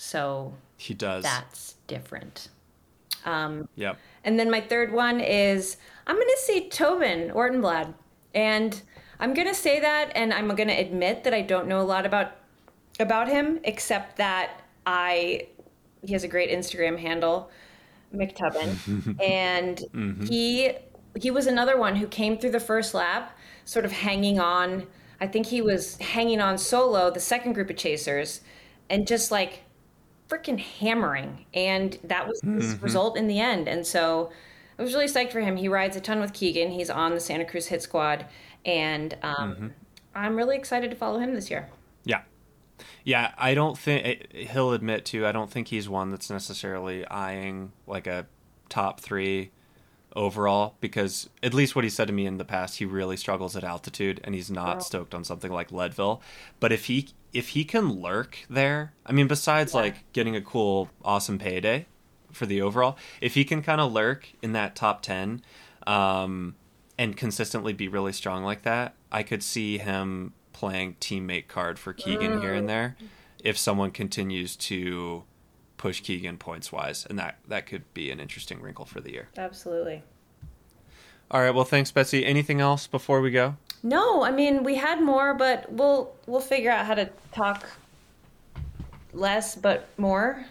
So he does. That's different. Um, yep. And then my third one is I'm going to say Tobin Ortenblad. And I'm going to say that, and I'm going to admit that I don't know a lot about about him, except that I he has a great Instagram handle, McTubbin. and mm-hmm. he he was another one who came through the first lap sort of hanging on. I think he was hanging on solo, the second group of chasers, and just like freaking hammering. And that was his mm-hmm. result in the end. And so I was really psyched for him. He rides a ton with Keegan. He's on the Santa Cruz Hit Squad. And um, mm-hmm. I'm really excited to follow him this year. Yeah. Yeah, I don't think, he'll admit too, I don't think he's one that's necessarily eyeing like a top three overall, because at least what he said to me in the past, he really struggles at altitude and he's not wow. stoked on something like Leadville. But if he if he can lurk there, I mean, besides yeah. like getting a cool, awesome payday for the overall, if he can kind of lurk in that top ten um, and consistently be really strong like that, I could see him playing teammate card for Keegan mm. here and there if someone continues to push Keegan points wise, and that that could be an interesting wrinkle for the year. Absolutely. All right, well, thanks, Betsy. Anything else before we go? No, I mean, we had more, but we'll we'll figure out how to talk less but more.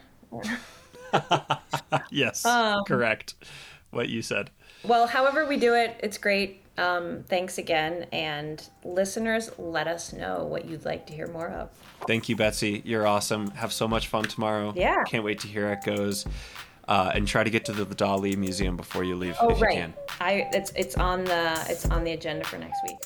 Yes, um, correct. What you said. Well, however we do it, it's great. Um, thanks again. And listeners, let us know what you'd like to hear more of. Thank you, Betsy. You're awesome. Have so much fun tomorrow. Yeah. Can't wait to hear how it goes. Uh, and try to get to the, the Dali Museum before you leave, oh, if right. you can. I it's it's on the it's on the agenda for next week.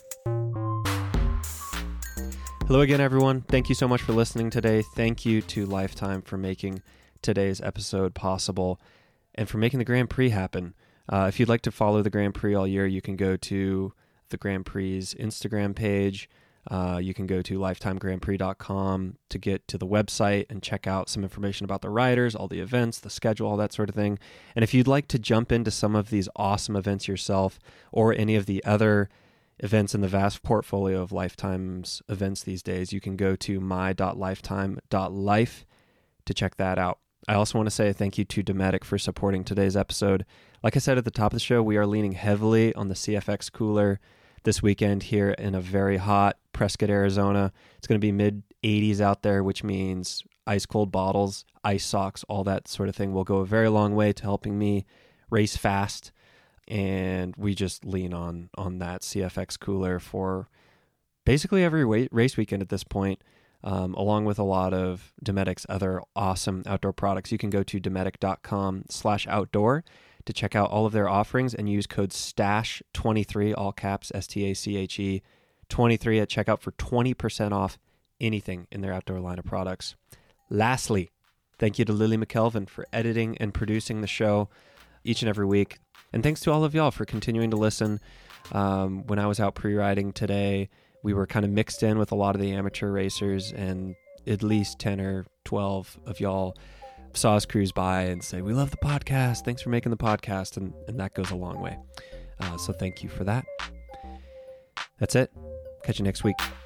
Hello again, everyone. Thank you so much for listening today. Thank you to Lifetime for making today's episode possible and for making the Grand Prix happen. Uh, if you'd like to follow the Grand Prix all year, you can go to the Grand Prix's Instagram page. Uh, you can go to lifetime grand prix dot com to get to the website and check out some information about the riders, all the events, the schedule, all that sort of thing. And if you'd like to jump into some of these awesome events yourself or any of the other events in the vast portfolio of Lifetime's events these days, you can go to my dot lifetime dot life to check that out. I also want to say thank you to Dometic for supporting today's episode. Like I said at the top of the show, we are leaning heavily on the C F X cooler this weekend here in a very hot Prescott, Arizona. It's going to be mid eighties out there, which means ice cold bottles, ice socks, all that sort of thing will go a very long way to helping me race fast. And we just lean on on that C F X cooler for basically every race weekend at this point. Um, along with a lot of Dometic's other awesome outdoor products. You can go to dometic dot com slash outdoor to check out all of their offerings and use code stash twenty-three, all caps, S T A C H E, twenty-three at checkout for twenty percent off anything in their outdoor line of products. Lastly, thank you to Lily McKelvin for editing and producing the show each and every week. And thanks to all of y'all for continuing to listen. Um, when I was out pre-riding today, we were kind of mixed in with a lot of the amateur racers, and at least ten or twelve of y'all saw us cruise by and say, we love the podcast. Thanks for making the podcast. And, and that goes a long way. Uh, so thank you for that. That's it. Catch you next week.